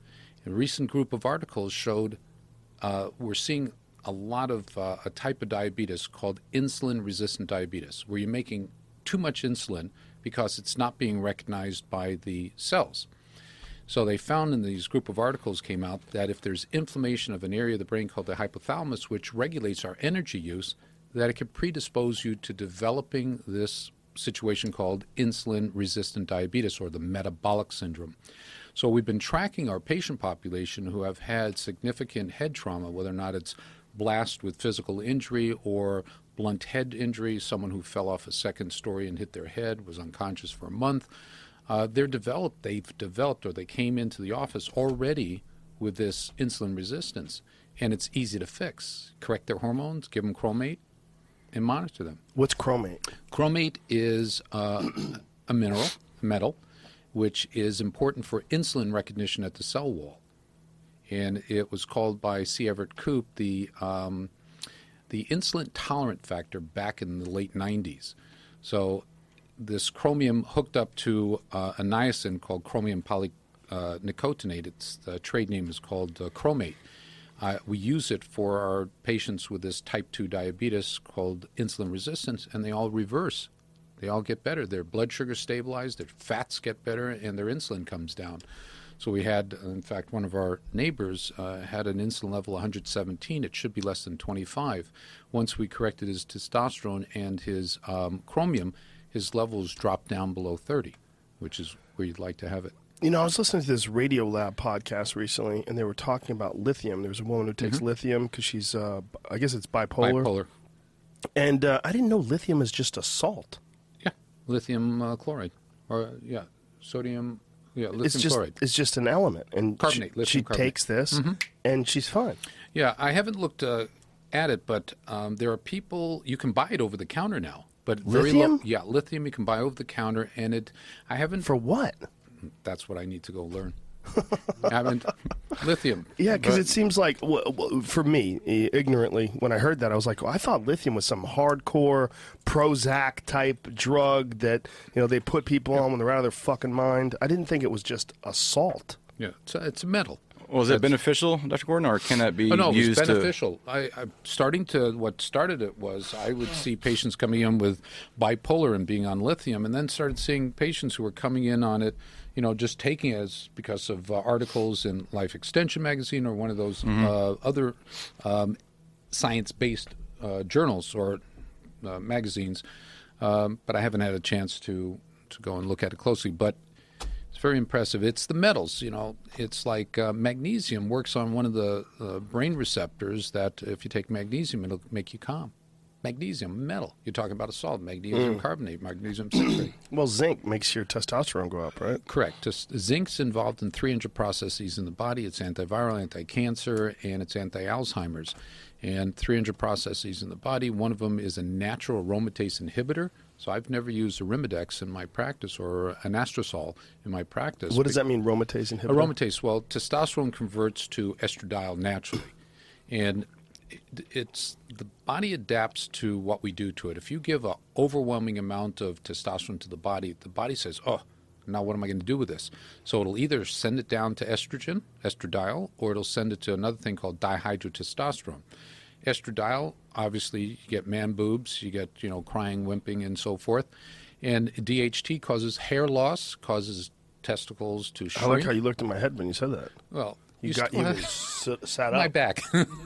A recent group of articles showed we're seeing a lot of a type of diabetes called insulin-resistant diabetes, where you're making too much insulin because it's not being recognized by the cells. So they found in these group of articles came out that if there's inflammation of an area of the brain called the hypothalamus, which regulates our energy use, that it can predispose you to developing this situation called insulin-resistant diabetes, or the metabolic syndrome. So we've been tracking our patient population who have had significant head trauma, whether or not it's blast with physical injury or blunt head injury, someone who fell off a second story and hit their head, was unconscious for a month. They've developed, or they came into the office already with this insulin resistance, and it's easy to fix. Correct their hormones, give them chromate, and monitor them. What's chromate? Chromate is a metal, which is important for insulin recognition at the cell wall. And it was called by C. Everett Koop the insulin tolerant factor back in the late 90s. So this chromium hooked up to a niacin called chromium polynicotinate. The trade name is called chromate. We use it for our patients with this type 2 diabetes called insulin resistance, and they all reverse. They all get better. Their blood sugar stabilized, their fats get better, and their insulin comes down. So we had, in fact, one of our neighbors had an insulin level 117. It should be less than 25. Once we corrected his testosterone and his chromium, his levels dropped down below 30, which is where you'd like to have it. I was listening to this Radio Lab podcast recently, and they were talking about lithium. There's a woman who takes lithium because she's, I guess it's bipolar. Bipolar. And I didn't know lithium is just a salt. Yeah, lithium chloride. Or, sodium Yeah, lithium it's just chloride. it's just an element, and Carbonate, she lithium carbonate. takes this, and she's fine. Yeah, I haven't looked at it, but there are people, you can buy it over the counter now. But very Lithium? low. Yeah, lithium you can buy over the counter, and I haven't. For what? That's what I need to go learn. I haven't lithium. Yeah, because But- it seems like for me, ignorantly, when I heard that, I was like, I thought lithium was some hardcore Prozac type drug that they put people on when they're out of their fucking mind. I didn't think it was just a salt. Yeah, it's a metal. Was it beneficial, Dr. Gordon, or can that be Oh, no, it was used beneficial. What started it was I would see patients coming in with bipolar and being on lithium, and then started seeing patients who were coming in on it, just taking it because of articles in Life Extension magazine or one of those other science-based journals or magazines. But I haven't had a chance to go and look at it closely. But it's very impressive. It's the metals, It's like magnesium works on one of the brain receptors that if you take magnesium, it'll make you calm. Magnesium, metal. You're talking about a salt, magnesium carbonate, magnesium citrate. Well, zinc makes your testosterone go up, right? Correct. Zinc's involved in 300 processes in the body. It's antiviral, anti-cancer, and it's anti-Alzheimer's. And 300 processes in the body. One of them is a natural aromatase inhibitor. So I've never used Arimidex in my practice or anastrozole in my practice. What does that mean, aromatase inhibitor? Aromatase, well, testosterone converts to estradiol naturally. And it's the body adapts to what we do to it. If you give an overwhelming amount of testosterone to the body says, oh, now what am I going to do with this? So it'll either send it down to estrogen, estradiol, or it'll send it to another thing called dihydrotestosterone. Estradiol, obviously, you get man boobs, you get, crying, wimping, and so forth. And DHT causes hair loss, causes testicles to I shrink. like how you looked at my head when you said that. Well, You still have- sat my up. back.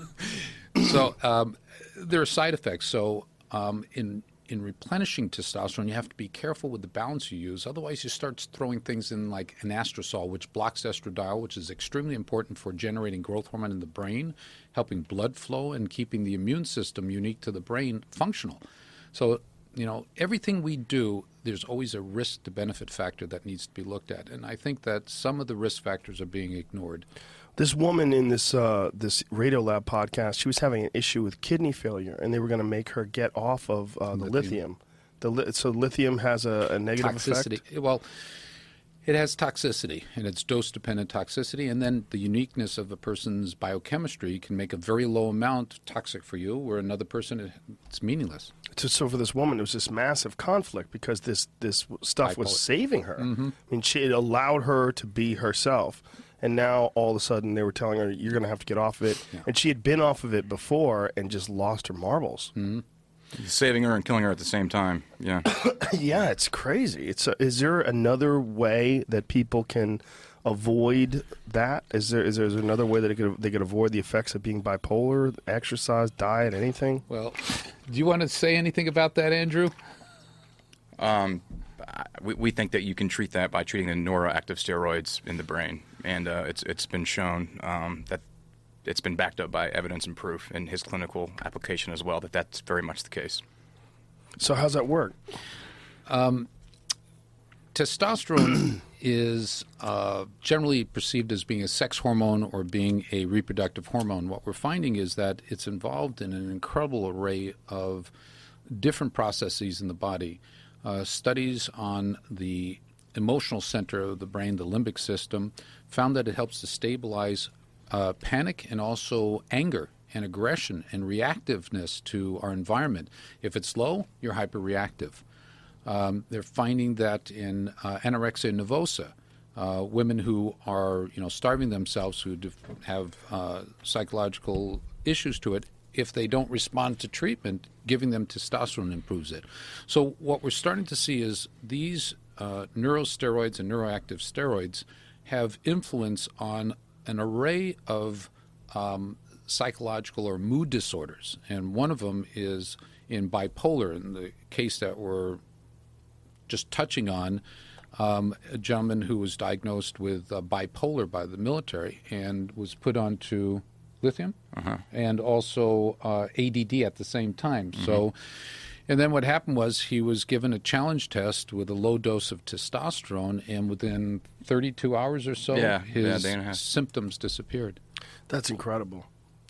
So there are side effects. So in replenishing testosterone, you have to be careful with the balance you use. Otherwise, you start throwing things in like anastrozole, which blocks estradiol, which is extremely important for generating growth hormone in the brain, helping blood flow, and keeping the immune system unique to the brain functional. So, everything we do, there's always a risk to benefit factor that needs to be looked at. And I think that some of the risk factors are being ignored. This woman in this Radiolab podcast, she was having an issue with kidney failure, and they were going to make her get off of the lithium. So lithium has a negative Toxicity. effect? Well, it has toxicity, and it's dose-dependent toxicity, and then the uniqueness of a person's biochemistry can make a very low amount toxic for you, where another person, it's meaningless. So for this woman, it was this massive conflict because this stuff was Bipolar. saving her. I mean, it allowed her to be herself. And now, all of a sudden, they were telling her, you're going to have to get off of it. Yeah. And she had been off of it before and just lost her marbles. saving her and killing her at the same time? Yeah. Yeah, it's crazy. Is there another way that people can avoid that? Is there another way that they could avoid the effects of being bipolar? Exercise, diet, anything? Well, do you want to say anything about that, Andrew? We think that you can treat that by treating the neuroactive steroids in the brain, and it's been shown that it's been backed up by evidence and proof in his clinical application as well that that's very much the case. So how's that work? Testosterone is generally perceived as being a sex hormone or being a reproductive hormone. What we're finding is that it's involved in an incredible array of different processes in the body. Studies on the emotional center of the brain, the limbic system, found that it helps to stabilize panic and also anger and aggression and reactiveness to our environment. If it's low, you're hyperreactive. They're finding that in anorexia nervosa, women who are starving themselves, who have psychological issues to it, if they don't respond to treatment, giving them testosterone improves it. So what we're starting to see is these neurosteroids and neuroactive steroids have influence on an array of psychological or mood disorders. And one of them is in bipolar. In the case that we're just touching on, a gentleman who was diagnosed with bipolar by the military and was put onto lithium and also ADD at the same time. So And then what happened was he was given a challenge test with a low dose of testosterone, and within 32 hours or so, his symptoms disappeared. That's incredible.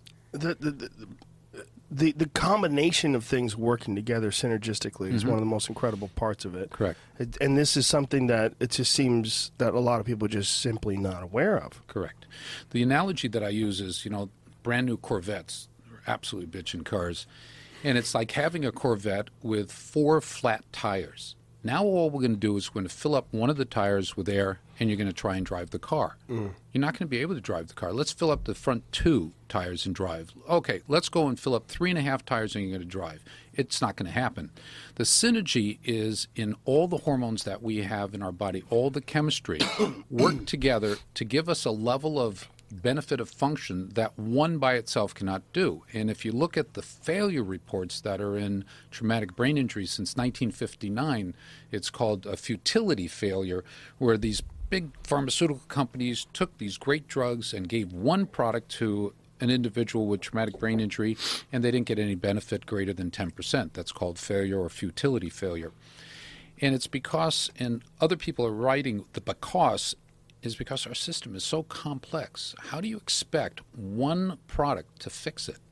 The combination of things working together synergistically is one of the most incredible parts of it. Correct. And this is something that it just seems that a lot of people are just simply not aware of. Correct. The analogy that I use is, brand new Corvettes are absolutely bitchin' cars. And it's like having a Corvette with 4 flat tires. Now all we're going to do is we're going to fill up one of the tires with air, and you're going to try and drive the car. You're not going to be able to drive the car. Let's fill up the front 2 tires and drive. Okay, let's go and fill up 3.5 tires and you're going to drive. It's not going to happen. The synergy is in all the hormones that we have in our body, all the chemistry work together to give us a level of benefit of function that one by itself cannot do. And if you look at the failure reports that are in traumatic brain injury since 1959, it's called a futility failure, where these big pharmaceutical companies took these great drugs and gave one product to an individual with traumatic brain injury, and they didn't get any benefit greater than 10%. That's called failure or futility failure. And it's because, and other people are writing the because is because our system is so complex. How do you expect one product to fix it?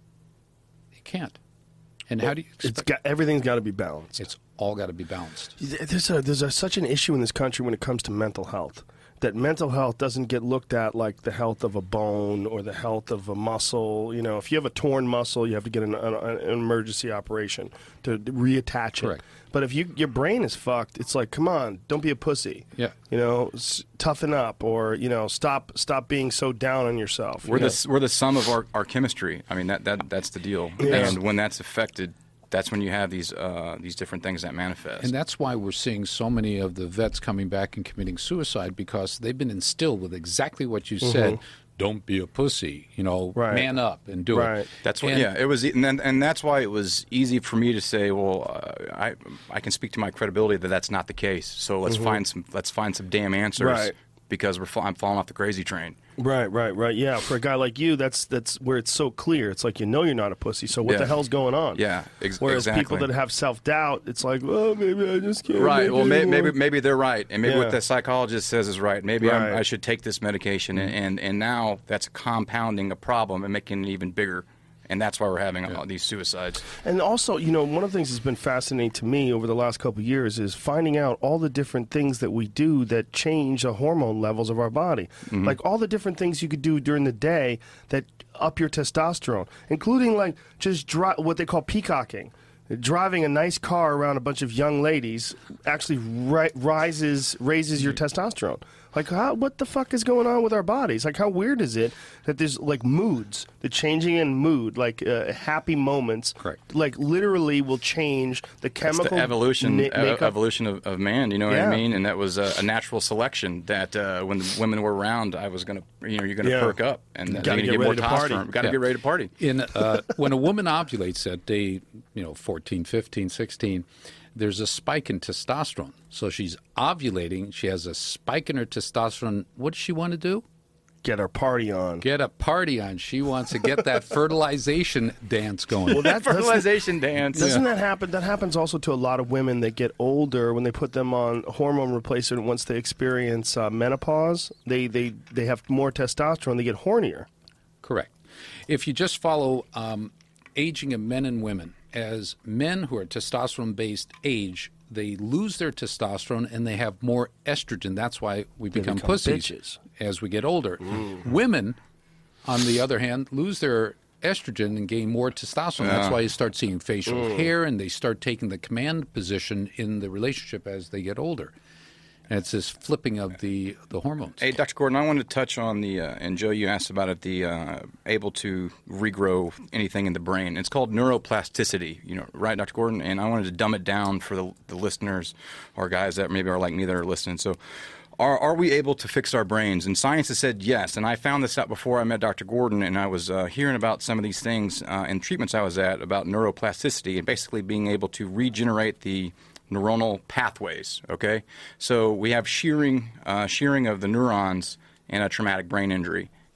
You can't. And how do you expect everything's got to be balanced. It's all got to be balanced. There's such an issue in this country when it comes to mental health, that mental health doesn't get looked at like the health of a bone or the health of a muscle. If you have a torn muscle, you have to get an emergency operation to reattach it. Correct. But if your brain is fucked, it's like, come on, don't be a pussy. Yeah. Toughen up, or stop being so down on yourself. We're the sum of our chemistry. I mean, that's the deal. Yeah. And when that's affected, that's when you have these different things that manifest. And that's why we're seeing so many of the vets coming back and committing suicide, because they've been instilled with exactly what you said. Don't be a pussy, right. Man up and do it. That's what, it was, and that's why it was easy for me to say, well, I can speak to my credibility that that's not the case. So let's find some damn answers, right. Because I'm falling off the crazy train. Right. Yeah, for a guy like you, that's where it's so clear. It's like, you're not a pussy, so what the hell's going on? Yeah, Whereas exactly. people that have self-doubt, it's like, well, maybe I just can't. Right, well, maybe they're right, and maybe what the psychologist says is right. Maybe I should take this medication, and now that's compounding a problem and making it even bigger. And that's why we're having all these suicides. And also, one of the things that's been fascinating to me over the last couple of years is finding out all the different things that we do that change the hormone levels of our body. Like all the different things you could do during the day that up your testosterone, including like just what they call peacocking. Driving a nice car around a bunch of young ladies actually raises your testosterone. Like, what the fuck is going on with our bodies? Like, how weird is it that there's, like, moods, the changing in mood, like, happy moments, correct, like, literally will change the chemical That's the evolution makeup. of man, you know what I mean? And that was a natural selection that when the women were around, I was going to, you're going to perk up. And you're going to get more testosterone. Got to get ready to party. When a woman ovulates at day, 14, 15, 16, there's a spike in testosterone. So she's ovulating. She has a spike in her testosterone. What does she want to do? Get her party on. Get a party on. She wants to get that fertilization dance going. Well, that fertilization dance. Doesn't that happen? That happens also to a lot of women that get older when they put them on hormone replacement. Once they experience menopause, they have more testosterone. They get hornier. Correct. If you just follow aging of men and women, as men who are testosterone-based age, they lose their testosterone and they have more estrogen. That's why we become pussies bitches as we get older. Women, on the other hand, lose their estrogen and gain more testosterone. That's why you start seeing facial hair, and they start taking the command position in the relationship as they get older. And it's this flipping of the hormones. Hey, Dr. Gordon, I wanted to touch on and Joe, you asked about it, the able to regrow anything in the brain. It's called neuroplasticity, right, Dr. Gordon? And I wanted to dumb it down for the listeners or guys that maybe are like me that are listening. So are we able to fix our brains? And science has said yes. And I found this out before I met Dr. Gordon, and I was hearing about some of these things in treatments I was at about neuroplasticity and basically being able to regenerate the neuronal pathways, okay? So we have shearing of the neurons in a traumatic brain injury.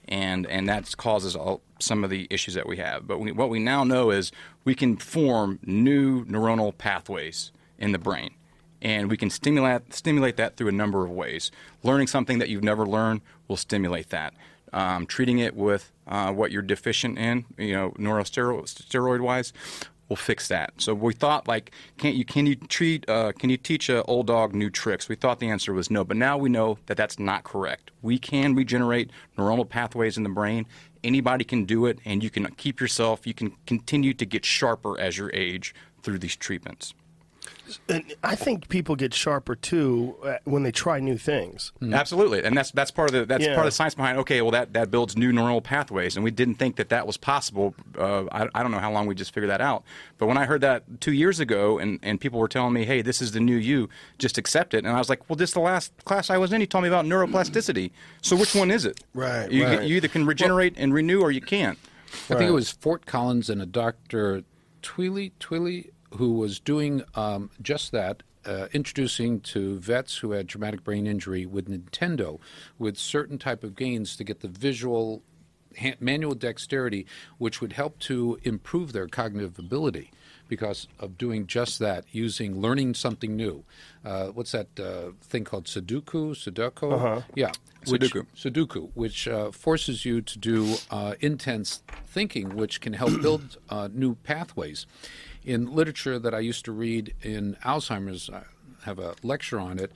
and that causes some of the issues that we have. But what we now know is we can form new neuronal pathways in the brain, and we can stimulate that through a number of ways. Learning something that you've never learned will stimulate that. Treating it with what you're deficient in, neurosteroid-wise, will fix that. So we thought, like, can you teach an old dog new tricks? We thought the answer was no, but now we know that that's not correct. We can regenerate neuronal pathways in the brain. Anybody can do it, and you can keep yourself. You can continue to get sharper as you age through these treatments. And I think people get sharper too when they try new things. Absolutely, and that's part of the science behind. Okay, well that builds new neuronal pathways, and we didn't think that was possible. I don't know how long we just figured that out. But when I heard that 2 years ago, and people were telling me, "Hey, this is the new you, just accept it," and I was like, "Well, this is the last class I was in. You told me about neuroplasticity. So which one is it? Right. You either can regenerate and renew, or you can't." I think it was Fort Collins and a Dr. Twiley, who was doing just that, introducing to vets who had traumatic brain injury with Nintendo, with certain type of gains to get the visual manual dexterity, which would help to improve their cognitive ability because of doing just that, learning something new. What's that thing called Sudoku? Yeah. Sudoku, which forces you to do intense thinking, which can help build new pathways. In literature that I used to read in Alzheimer's, I have a lecture on it,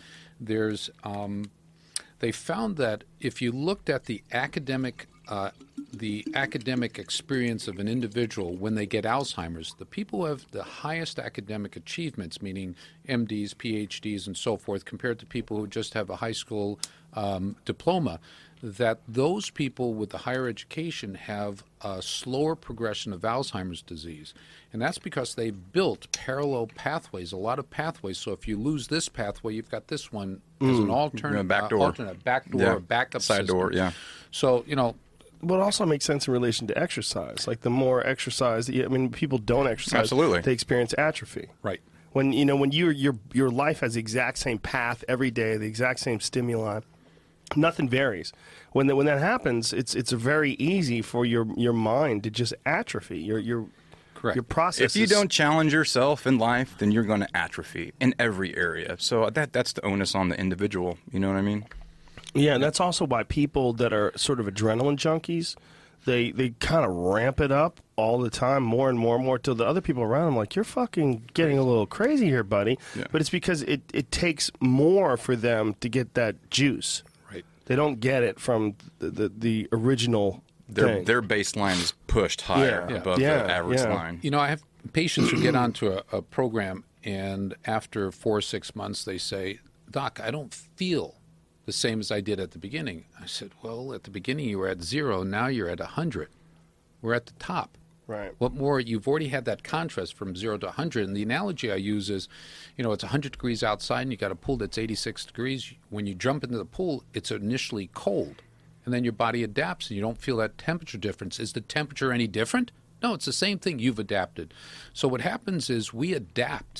they found that if you looked at the academic experience of an individual when they get Alzheimer's, the people who have the highest academic achievements, meaning MDs, PhDs, and so forth, compared to people who just have a high school diploma, that those people with the higher education have a slower progression of Alzheimer's disease. And that's because they've built parallel pathways, a lot of pathways. So if you lose this pathway, you've got this one as an alternate backdoor, backup side system. door, yeah. So, Well, it also makes sense in relation to exercise. Like the more exercise, people don't exercise. Absolutely. They experience atrophy. Right. When your life has the exact same path every day, the exact same stimuli, nothing varies. When that happens, it's very easy for your mind to just atrophy. Correct. Your process. If you don't challenge yourself in life, then you're going to atrophy in every area. So that's the onus on the individual. You know what I mean? Yeah, and that's also why people that are sort of adrenaline junkies, they kind of ramp it up all the time, more and more and more, till the other people around them are like, you're fucking getting a little crazy here, buddy. Yeah. But it's because it takes more for them to get that juice. Right. They don't get it from the original thing. Their baseline is pushed higher above the average line. I have patients who get onto a program, and after 4 or 6 months, they say, "Doc, I don't feel the same as I did at the beginning." I said, "Well, at the beginning you were at 0, now you're at 100. We're at the top. Right. What more? You've already had that contrast from 0 to 100. And the analogy I use is, it's 100 degrees outside and you got a pool that's 86 degrees. When you jump into the pool, it's initially cold. And then your body adapts and you don't feel that temperature difference. Is the temperature any different? No, it's the same thing. You've adapted. So what happens is we adapt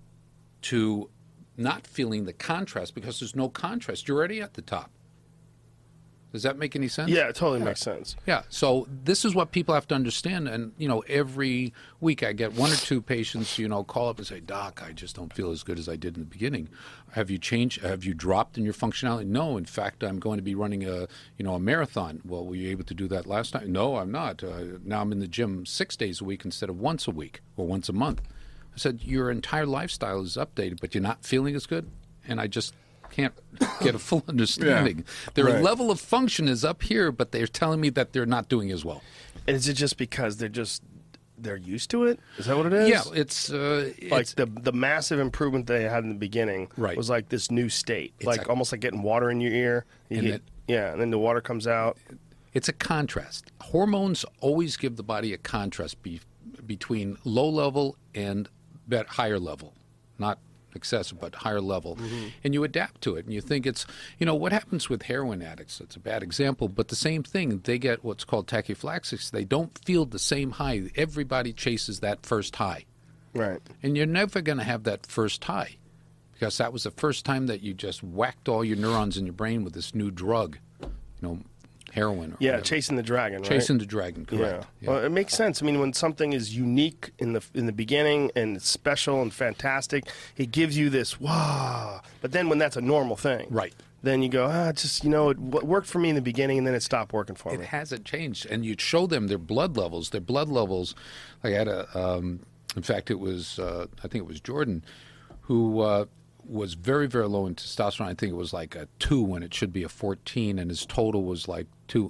to not feeling the contrast because there's no contrast. You're already at the top. Does that make any sense? Yeah, it totally makes sense. Yeah, so this is what people have to understand. And, every week I get 1 or 2 patients, call up and say, "Doc, I just don't feel as good as I did in the beginning. Have you changed? Have you dropped in your functionality?" "No, in fact, I'm going to be running a marathon." "Well, were you able to do that last time?" "No, I'm not. Now I'm in the gym 6 days a week instead of once a week or once a month." I said, "Your entire lifestyle is updated, but you're not feeling as good?" And I just can't get a full understanding. Their level of function is up here, but they're telling me that they're not doing as well. And is it just because they're used to it? Is that what it is? Yeah, it's like the massive improvement they had in the beginning was like this new state, almost like getting water in your ear. And then the water comes out. It's a contrast. Hormones always give the body a contrast between low level and higher level, not excessive, but higher level. Mm-hmm. And you adapt to it. And you think it's, what happens with heroin addicts? It's a bad example, but the same thing. They get what's called tachyphylaxis. They don't feel the same high. Everybody chases that first high. Right. And you're never going to have that first high because that was the first time that you just whacked all your neurons in your brain with this new drug. heroin. Or Yeah, whatever. chasing the dragon. Right? Chasing the dragon, correct. Yeah. Well, it makes sense. I mean, when something is unique in the beginning and it's special and fantastic, it gives you this wow. But then when that's a normal thing, Right. then you go, just it worked for me in the beginning, and then it stopped working for It me. hasn't changed, and you'd show them their blood levels. Their blood levels. I had in fact, it was I think it was Jordan, who was very, very low in testosterone. I think it was like a 2 when it should be a 14, and his total was like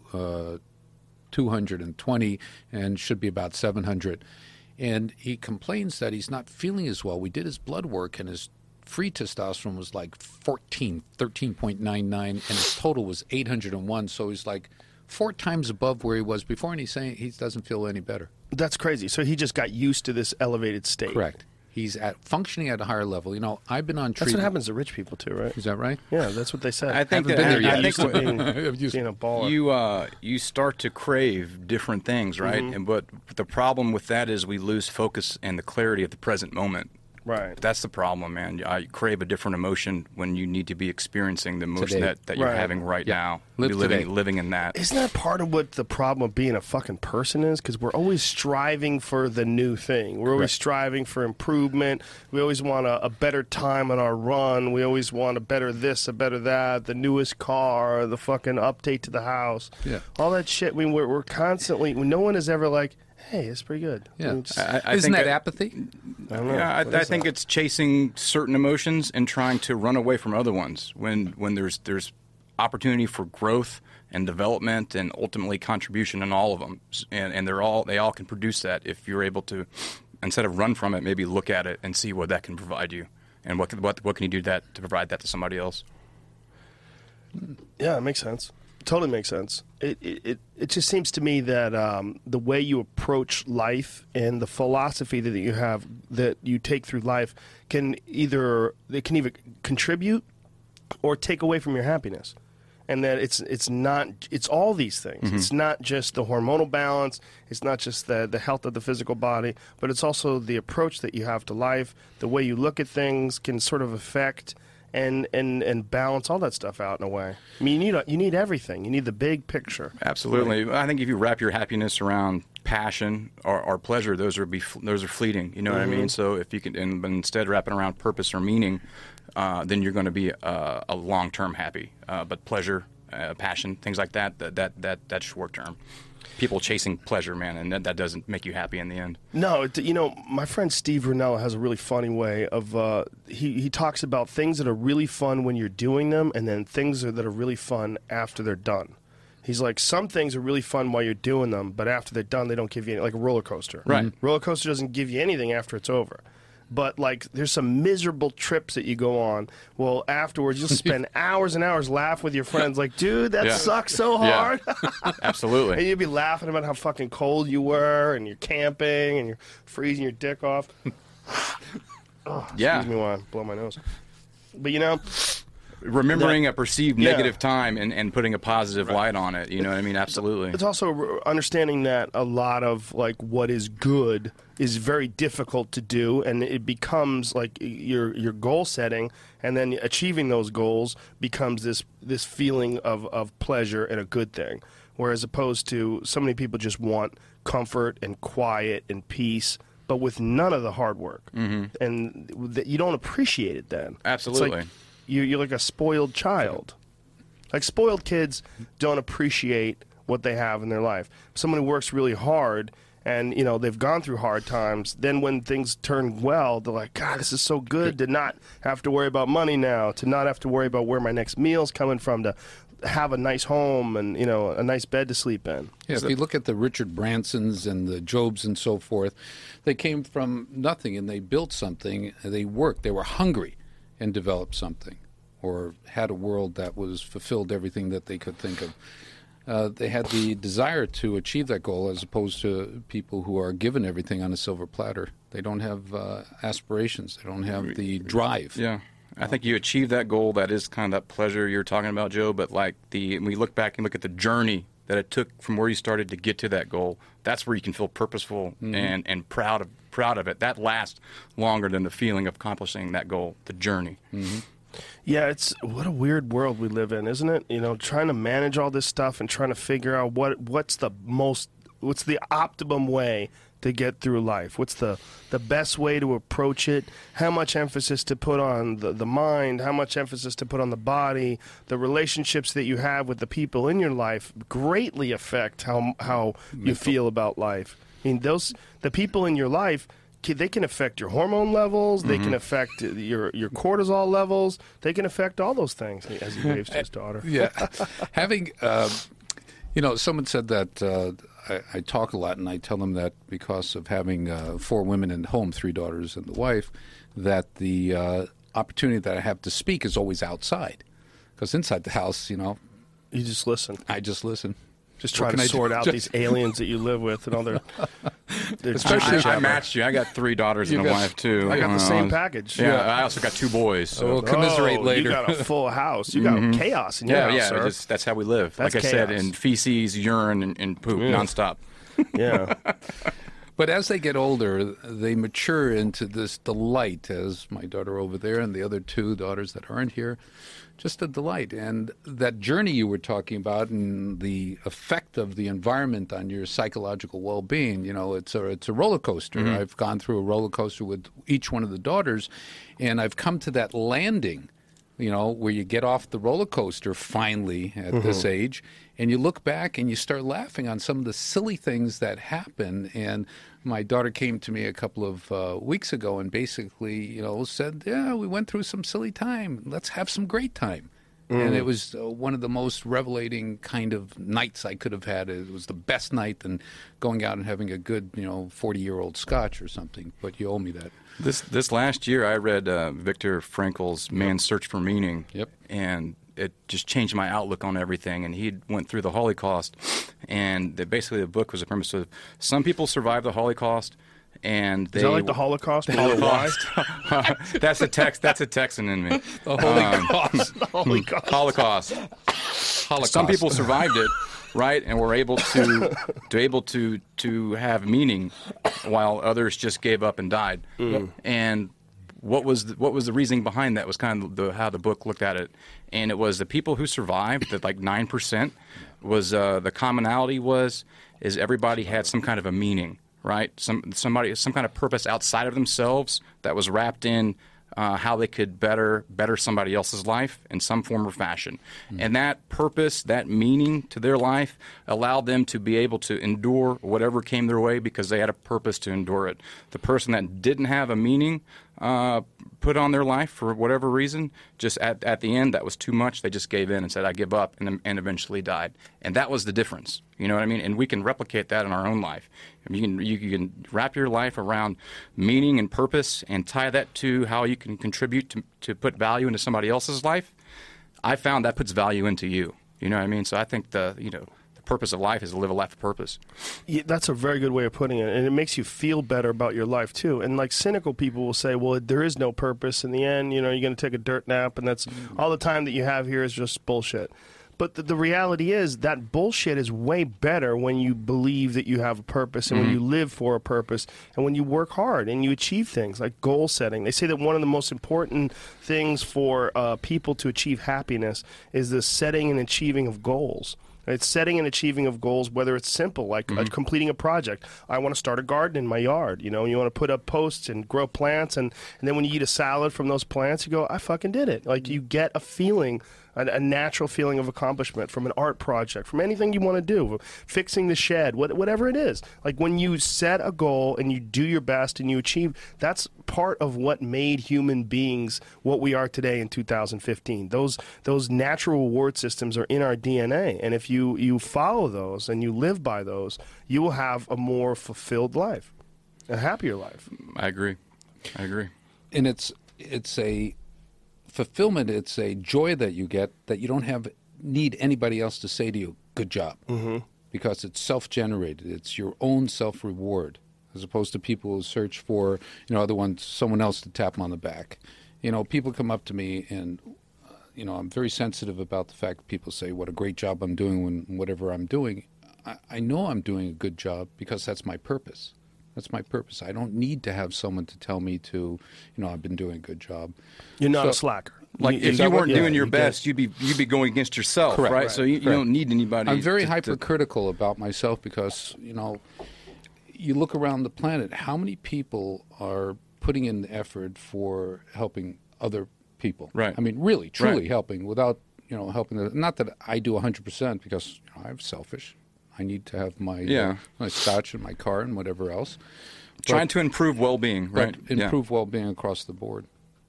220 and should be about 700. And he complains that he's not feeling as well. We did his blood work, and his free testosterone was like 13.99, and his total was 801. So he's like 4 times above where he was before, and he's saying he doesn't feel any better. That's crazy. So he just got used to this elevated state. Correct. He's functioning at a higher level. You know, I've been on That's treatment. what happens to rich people too, right? Is that right? Yeah, that's what they said. I think Haven't been there yet. I think Used to being a baller. you start to crave different things, right? And but the problem with that is we lose focus and the clarity of the present moment. Right. That's the problem, man. I crave a different emotion when you need to be experiencing the emotion Today. that you're Right. having right now. Live Be today. living in that. Isn't that part of what the problem of being a fucking person is? Because we're always striving for the new thing. We're always striving for improvement. We always want a better time on our run. We always want a better this, a better that, the newest car, the fucking update to the house. Yeah. All that shit. I mean, we're constantly, no one is ever like, hey, it's pretty good. Yeah. I mean, just- I Isn't think that apathy? I don't know. Yeah, What I is think that? it's chasing certain emotions and trying to run away from other ones. When there's opportunity for growth and development and ultimately contribution in all of them, and they all can produce that if you're able to, instead of run from it, maybe look at it and see what that can provide you, and what can you do to provide that to somebody else. Yeah, it makes sense. Totally makes sense. It just seems to me that the way you approach life and the philosophy that you have, that you take through life, can either contribute or take away from your happiness. And that it's all these things. It's not just the hormonal balance, it's not just the health of the physical body, but it's also the approach that you have to life, the way you look at things can sort of affect and balance all that stuff out in a way. I mean, you need everything. You need the big picture. Absolutely. I think if you wrap your happiness around passion or pleasure, those are fleeting. You know what I mean? So if you can, but instead wrap it around purpose or meaning, then you're going to be a long-term happy. But pleasure, passion, things like that's short-term. People chasing pleasure, man, and that doesn't make you happy in the end. No, my friend Steve Rinella has a really funny way of he talks about things that are really fun when you're doing them, and then things that are really fun after they're done. He's like, some things are really fun while you're doing them, but after they're done, they don't give you any, like a roller coaster. Right. Roller coaster doesn't give you anything after it's over. But like, there's some miserable trips that you go on. Well, afterwards, you'll spend hours and hours laughing with your friends. Like, dude, that Yeah. sucks so Yeah. hard. Absolutely. And you'd be laughing about how fucking cold you were, and you're camping, and you're freezing your dick off. Yeah. Excuse me while I blow my nose. But Remembering a perceived Yeah. negative time and putting a positive light on it. You know what I mean? Absolutely. it's also understanding that a lot of like what is good is very difficult to do, and it becomes like your goal setting, and then achieving those goals becomes this feeling of pleasure and a good thing. Whereas opposed to so many people just want comfort and quiet and peace, but with none of the hard work, and you don't appreciate it then. Absolutely. It's like you're like a spoiled child. Like, spoiled kids don't appreciate what they have in their life. Someone who works really hard and, they've gone through hard times, then when things turn well, they're like, God, this is so good to not have to worry about money now, to not have to worry about where my next meal's coming from, to have a nice home and, a nice bed to sleep in. Yeah, if you look at the Richard Bransons and the Jobs and so forth, they came from nothing and they built something. They worked. They were hungry and developed something, or had a world that fulfilled everything that they could think of. They had the desire to achieve that goal, as opposed to people who are given everything on a silver platter. They don't have aspirations. They don't have the drive. Yeah. I think you achieve that goal. That is kind of that pleasure you're talking about, Joe. But when we look back and look at the journey that it took from where you started to get to that goal, that's where you can feel purposeful and proud of it. That lasts longer than the feeling of accomplishing that goal, the journey. Yeah, it's what a weird world we live in, isn't it? You know, trying to manage all this stuff and trying to figure out what's the optimum way to get through life. What's the best way to approach it? How much emphasis to put on the mind? How much emphasis to put on the body? The relationships that you have with the people in your life greatly affect how you feel about life. I mean, the people in your life, they can affect your hormone levels. They can affect your cortisol levels. They can affect all those things. As he waves to his daughter. Yeah, having someone said that I talk a lot, and I tell them that because of having 4 women in the home, 3 daughters and the wife, that the opportunity that I have to speak is always outside. Because inside the house, you just listen. I just listen. Just trying to sort out these aliens that you live with and all their especially I matched you. I got 3 daughters and a wife too. I got the same package. Yeah, I also got 2 boys. So. We'll commiserate later. You got a full house. You got chaos in your house, sir. That's how we live. That's like I said, in feces, urine, and poop nonstop. Yeah. But as they get older, they mature into this delight, as my daughter over there and the other 2 daughters that aren't here, just a delight. And that journey you were talking about and the effect of the environment on your psychological well-being, it's a roller coaster. I've gone through a roller coaster with each one of the daughters, and I've come to that landing, where you get off the roller coaster finally at this age, and you look back and you start laughing on some of the silly things that happen. And my daughter came to me a couple of weeks ago and basically, said, yeah, we went through some silly time. Let's have some great time. And it was one of the most revelating kind of nights I could have had. It was the best night than going out and having a good, 40-year-old scotch or something. But you owe me that. This last year, I read Viktor Frankl's Man's Search for Meaning. Yep. And it just changed my outlook on everything. And he went through the Holocaust. And basically the book was a premise of some people survived the Holocaust. And they, is that like the Holocaust? Holocaust. That's a Texan in me. The Holocaust. The Holocaust. Some people survived it, right, and were able to have meaning, while others just gave up and died. And what was the reasoning behind that was kind of how the book looked at it, and it was the people who survived, that like 9%, was the commonality is everybody had some kind of a meaning. Right, some kind of purpose outside of themselves that was wrapped in how they could better somebody else's life in some form or fashion, and that purpose, that meaning to their life, allowed them to be able to endure whatever came their way because they had a purpose to endure it. The person that didn't have a meaning put on their life for whatever reason, just at the end, that was too much. They just gave in and said, "I give up," and eventually died. And that was the difference. You know what I mean? And we can replicate that in our own life. I mean, you can wrap your life around meaning and purpose and tie that to how you can contribute to put value into somebody else's life. I found that puts value into you. You know what I mean? So I think the purpose of life is to live a life of purpose. Yeah, that's a very good way of putting it, and it makes you feel better about your life too. And like cynical people will say, well, there is no purpose in the end. You're going to take a dirt nap, and that's all the time that you have here is just bullshit. But the reality is that bullshit is way better when you believe that you have a purpose and when you live for a purpose and when you work hard and you achieve things like goal setting. They say that one of the most important things for people to achieve happiness is the setting and achieving of goals. It's setting and achieving of goals, whether it's simple, like completing a project. I want to start a garden in my yard. You want to put up posts and grow plants, and then when you eat a salad from those plants, you go, I fucking did it. Like, you get a feeling, a natural feeling of accomplishment from an art project, from anything you want to do, fixing the shed, whatever it is. Like, when you set a goal and you do your best and you achieve, that's part of what made human beings what we are today in 2015. Those natural reward systems are in our DNA, and if you follow those and you live by those, you will have a more fulfilled life, a happier life. I agree. And it's a fulfillment, it's a joy that you get that you don't need anybody else to say to you, good job. Because it's self-generated. It's your own self-reward, as opposed to people who search for, someone else to tap them on the back. People come up to me and, I'm very sensitive about the fact that people say what a great job I'm doing when whatever I'm doing. I know I'm doing a good job because that's my purpose. That's my purpose. I don't need to have someone to tell me to, I've been doing a good job. You're not a slacker. Like if you weren't doing your best, you'd be going against yourself, Correct. right? So you don't need anybody. I'm very hypercritical about myself because, you look around the planet, how many people are putting in the effort for helping other people? Right. I mean, really, truly Right. helping without, helping. Not that I do 100% because I'm selfish. I need to have my scotch and my car and whatever else. Trying to improve well-being, right? But improve well-being across the board.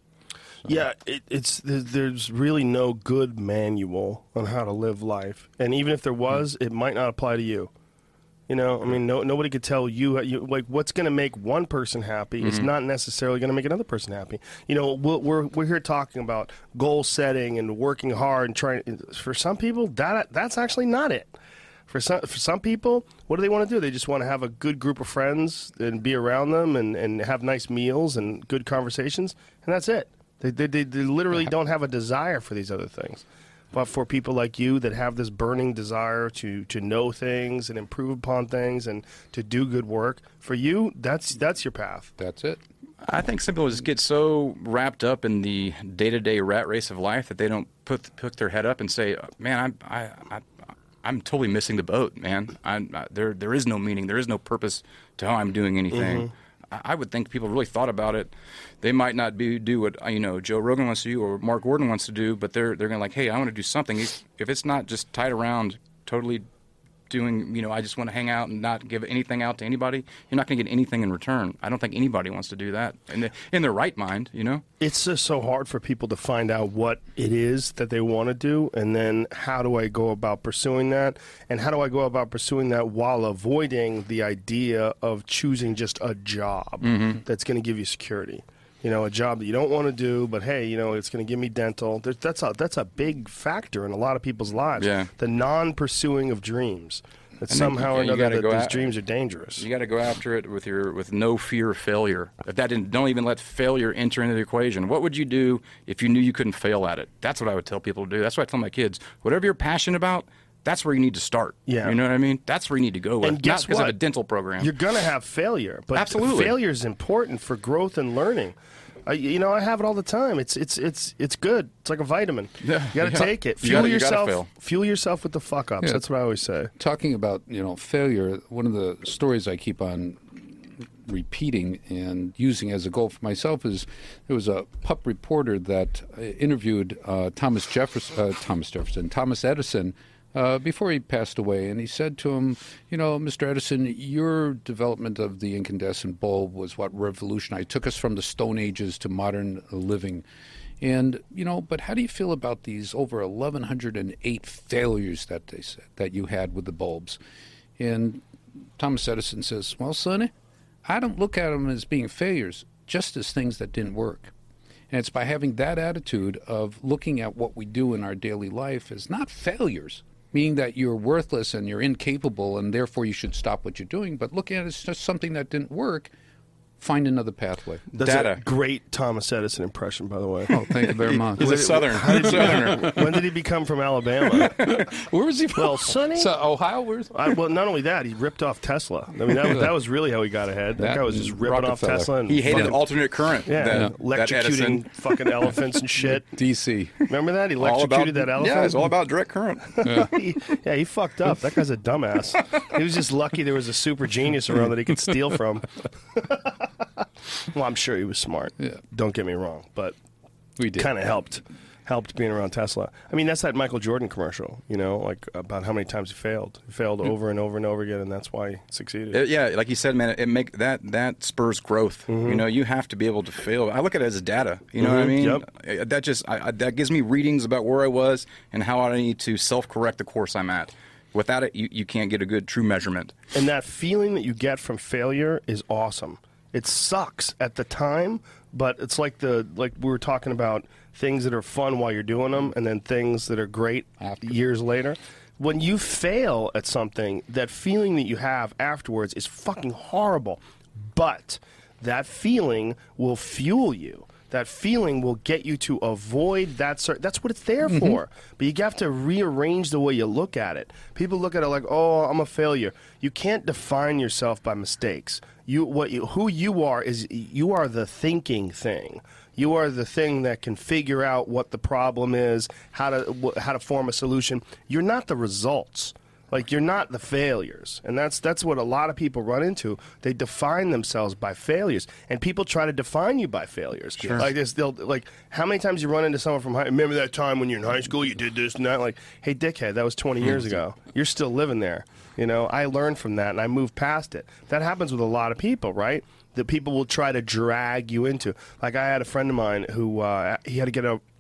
Yeah, there's really no good manual on how to live life, and even if there was, it might not apply to you. I mean, nobody could tell you like what's going to make one person happy is not necessarily going to make another person happy. We're here talking about goal setting and working hard and trying. For some people, that's actually not it. For some people, what do they want to do? They just want to have a good group of friends and be around them and have nice meals and good conversations, and that's it. They literally don't have a desire for these other things. But for people like you that have this burning desire to know things and improve upon things and to do good work, for you, that's your path. That's it. I think some people just get so wrapped up in the day-to-day rat race of life that they don't put their head up and say, "Man, I'm totally missing the boat, man. There is no meaning. There is no purpose to how I'm doing anything." I would think people really thought about it. They might not do what Joe Rogan wants to do or Mark Gordon wants to do, but they're going to like, hey, I want to do something. If it's not just tied around totally doing, I just want to hang out and not give anything out to anybody, you're not going to get anything in return. I don't think anybody wants to do that in their right mind, It's just so hard for people to find out what it is that they want to do, and then how do I go about pursuing that, and how do I go about pursuing that while avoiding the idea of choosing just a job that's going to give you security. A job that you don't want to do, but hey, it's going to give me dental. That's a big factor in a lot of people's lives. Yeah. The non-pursuing of dreams. That And somehow or you another gotta that these dreams are dangerous. You got to go after it with no fear of failure. If don't even let failure enter into the equation. What would you do if you knew you couldn't fail at it? That's what I would tell people to do. That's what I tell my kids. Whatever you're passionate about, that's where you need to start. Yeah. You know what I mean? That's where you need to go with. And guess not because what? of a dental program. You're going to have failure, but Absolutely. failure is important for growth and learning. I have it all the time. It's good. It's like a vitamin. Yeah, You got to take it. You gotta yourself. fail. Fuel yourself with the fuck ups. Yeah. That's what I always say. Talking about failure, one of the stories I keep on repeating and using as a goal for myself is there was a pup reporter that interviewed Thomas Edison before he passed away, and he said to him, Mr. Edison, your development of the incandescent bulb was what revolutionized, took us from the Stone Ages to modern living. And, but how do you feel about these over 1,108 failures that they said that you had with the bulbs? And Thomas Edison says, well, Sonny, I don't look at them as being failures, just as things that didn't work. And it's by having that attitude of looking at what we do in our daily life as not failures, meaning that you're worthless and you're incapable and therefore you should stop what you're doing, but look at it as just something that didn't work. Find another pathway. That's Data. a great Thomas Edison impression, by the way. Oh, thank you very much. He's a Southerner. When did he become from Alabama? Where was he from? Well, Sonny. Ohio? Where's Well, not only that, he ripped off Tesla. I mean, that was really how he got ahead. That guy was just ripping off Rockefeller. Tesla. And He hated fucking- alternate current. Yeah, that electrocuting Edison. fucking elephants and shit. D.C. Remember that? He All about, electrocuted that elephant. Yeah, it's all about direct current. he fucked up. That guy's a dumbass. He was just lucky there was a super genius around that he could steal from. Well, I'm sure he was smart. Yeah. Don't get me wrong, but We did. kind of helped being around Tesla. I mean, that's that Michael Jordan commercial, like about how many times he failed. He failed over and over and over again, and that's why he succeeded. Yeah, like you said, man, that spurs growth. You have to be able to fail. I look at it as data. You know what I mean? Yep. That just that gives me readings about where I was and how I need to self-correct the course I'm at. Without it, you can't get a good true measurement. And that feeling that you get from failure is awesome. It sucks at the time, but it's like we were talking about things that are fun while you're doing them, and then things that are great After. years later. When you fail at something, that feeling that you have afterwards is fucking horrible. But that feeling will fuel you. That feeling will get you to avoid that. That's what it's there for. But you have to rearrange the way you look at it. People look at it like, "Oh, I'm a failure." You can't define yourself by mistakes. Who you are is you are the thinking thing. You are the thing that can figure out what the problem is, how to form a solution. You're not the results. Like, you're not the failures. And that's what a lot of people run into. They define themselves by failures. And people try to define you by failures. Sure. Like this, how many times you run into someone from remember that time when you're in high school, you did this and that? Like, hey, dickhead, that was 20 years ago. You're still living there. You know, I learned from that and I moved past it. That happens with a lot of people, right? That people will try to drag you into. Like, I had a friend of mine who he had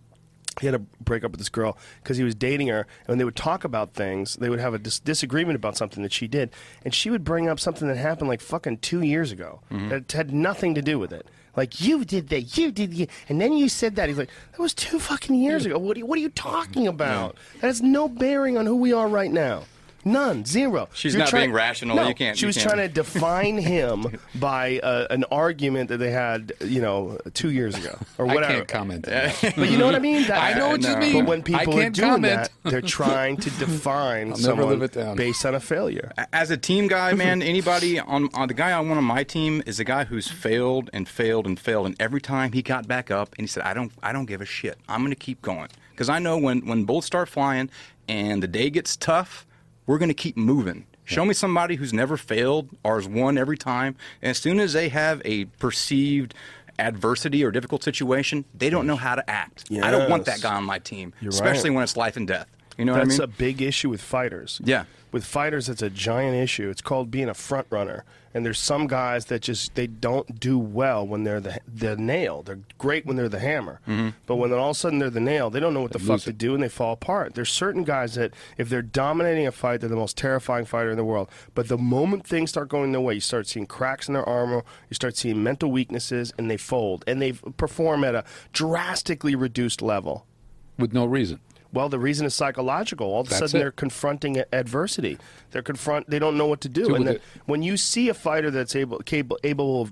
to break up with this girl because he was dating her, and when they would talk about things, they would have a disagreement about something that she did, and she would bring up something that happened like fucking 2 years ago that had nothing to do with it. Like, you did that, and then you said that. He's like, that was 2 fucking years ago. What are you talking about? That has no bearing on who we are right now. None. Zero. She's not being rational. No, you can't. She was trying to define him by an argument that they had, 2 years ago or whatever. I can't comment on that. But you know what I mean? I know what you mean. But when people are doing comment. that, they're trying to define I'll never live someone it down. based on a failure. As a team guy, man, anybody on the guy on one of my team is a guy who's failed and failed and failed, and every time he got back up and he said, I don't give a shit. I'm going to keep going because I know when bullets start flying and the day gets tough, we're going to keep moving. Show me somebody who's never failed or has won every time. And as soon as they have a perceived adversity or difficult situation, they don't know how to act. Yes. I don't want that guy on my team, especially when it's life and death. You know what I mean? That's a big issue with fighters. Yeah. With fighters, it's a giant issue. It's called being a front runner. And there's some guys that they don't do well when they're the nail. They're great when they're the hammer. But when all of a sudden they're the nail, they don't know what the fuck to do and they fall apart. There's certain guys that if they're dominating a fight, they're the most terrifying fighter in the world. But the moment things start going their way, you start seeing cracks in their armor, you start seeing mental weaknesses, and they fold. And they perform at a drastically reduced level. With no reason. Well, the reason is psychological. All of a That's sudden, it. they're confronting adversity. They don't know what to do. And then, when you see a fighter that's capable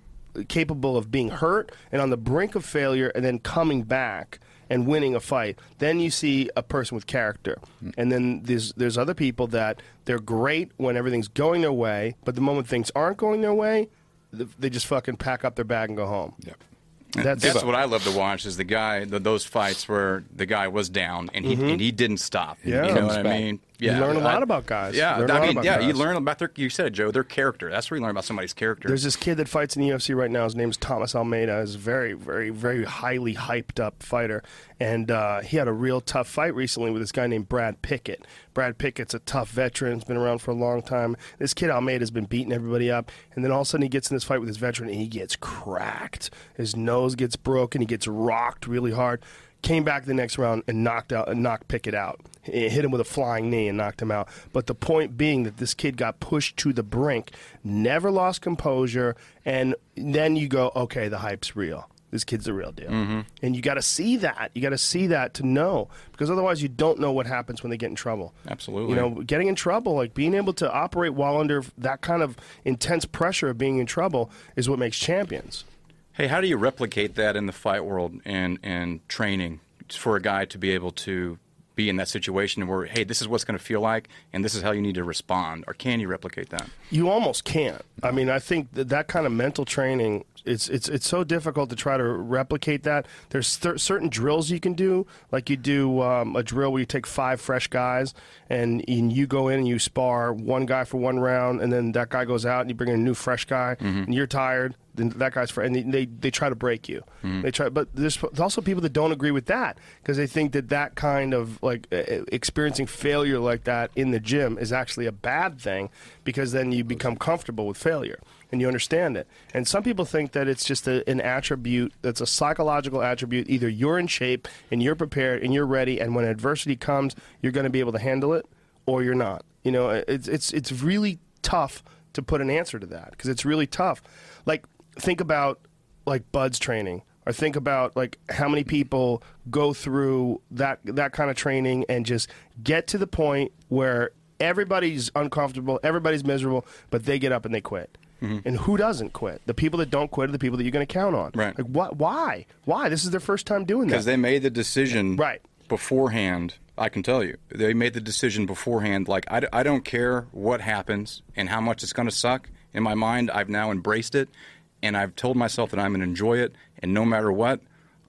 of being hurt and on the brink of failure, and then coming back and winning a fight, then you see a person with character. And then there's other people that they're great when everything's going their way, but the moment things aren't going their way, they just fucking pack up their bag and go home. Yep. That's what I love to watch is those fights where the guy was down and he didn't stop. Yeah. You know what I mean? You learn a lot about guys. Yeah, you learn about you said it, Joe, their character. That's where you learn about somebody's character. There's this kid that fights in the UFC right now. His name's Thomas Almeida. He's a very, very, very highly hyped up fighter. And he had a real tough fight recently with this guy named Brad Pickett. Brad Pickett's a tough veteran. He's been around for a long time. This kid Almeida's been beating everybody up. And then all of a sudden he gets in this fight with this veteran and he gets cracked. His nose gets broken. He gets rocked really hard. Came back the next round and knocked Pickett out. Hit him with a flying knee and knocked him out. But the point being that this kid got pushed to the brink, never lost composure, and then you go, okay, the hype's real. This kid's the real deal. And you got to see that. You got to see that to know, because otherwise you don't know what happens when they get in trouble. Absolutely. You know, getting in trouble, like being able to operate while under that kind of intense pressure of being in trouble is what makes champions. Hey, how do you replicate that in the fight world and training for a guy to be able to be in that situation where, hey, this is what's going to feel like, and this is how you need to respond? Or can you replicate that? You almost can't. I mean, I think that kind of mental training, it's so difficult to try to replicate that. There's certain drills you can do, like you do a drill where you take 5 fresh guys and you go in and you spar one guy for one round, and then that guy goes out and you bring in a new fresh guy, and you're tired. Then that guy's for, and they try to break you. They try, but there's also people that don't agree with that because they think that kind of like experiencing failure like that in the gym is actually a bad thing, because then you become comfortable with failure and you understand it. And some people think that it's just an attribute that's a psychological attribute. Either you're in shape and you're prepared and you're ready, and when adversity comes, you're going to be able to handle it, or you're not. You know, it's really tough to put an answer to that, because it's really tough. Like, think about like Bud's training, or think about like how many people go through that kind of training and just get to the point where everybody's uncomfortable, everybody's miserable, but they get up and they quit. And who doesn't quit? The people that don't quit are the people that you're going to count on. Right. Like, why? This is their first time doing that. Because they made the decision Right. beforehand. I can tell you. They made the decision beforehand. Like, I don't care what happens and how much it's going to suck. In my mind, I've now embraced it, and I've told myself that I'm going to enjoy it, and no matter what,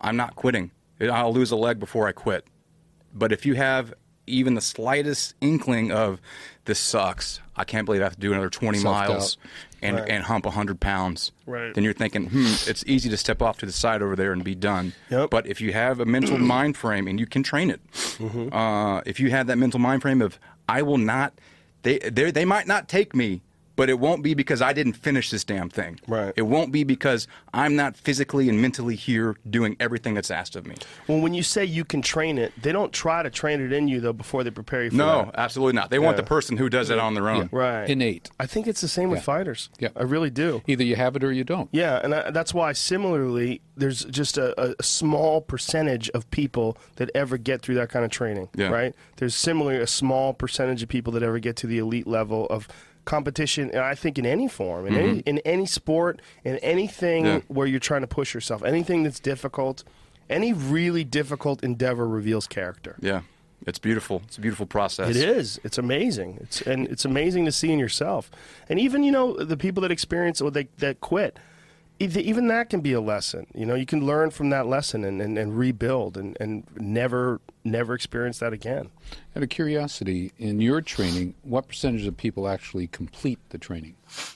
I'm not quitting. I'll lose a leg before I quit. But if you have even the slightest inkling of this sucks, I can't believe I have to do another 20 miles and hump 100 pounds, then you're thinking, it's easy to step off to the side over there and be done. Yep. But if you have a mental mind frame, and you can train it, if you have that mental mind frame of, I will not, they might not take me, but it won't be because I didn't finish this damn thing. Right. It won't be because I'm not physically and mentally here doing everything that's asked of me. Well, when you say you can train it, they don't try to train it in you, though, before they prepare you for that. No, absolutely not. They want the person who does it on their own. Right. Innate. I think it's the same with fighters. Yeah. I really do. Either you have it or you don't. Yeah, and that's why, similarly, there's just a small percentage of people that ever get through that kind of training, right? There's similarly a small percentage of people that ever get to the elite level of competition, and I think in any form, in any sport, in anything where you're trying to push yourself, anything that's difficult, any really difficult endeavor reveals character. Yeah. It's beautiful. It's a beautiful process. It is. It's amazing. It's amazing to see in yourself. And even, the people that experience or that quit, even that can be a lesson. You can learn from that lesson and rebuild and never experience that again. Out of curiosity, in your training, what percentage of people actually complete the training?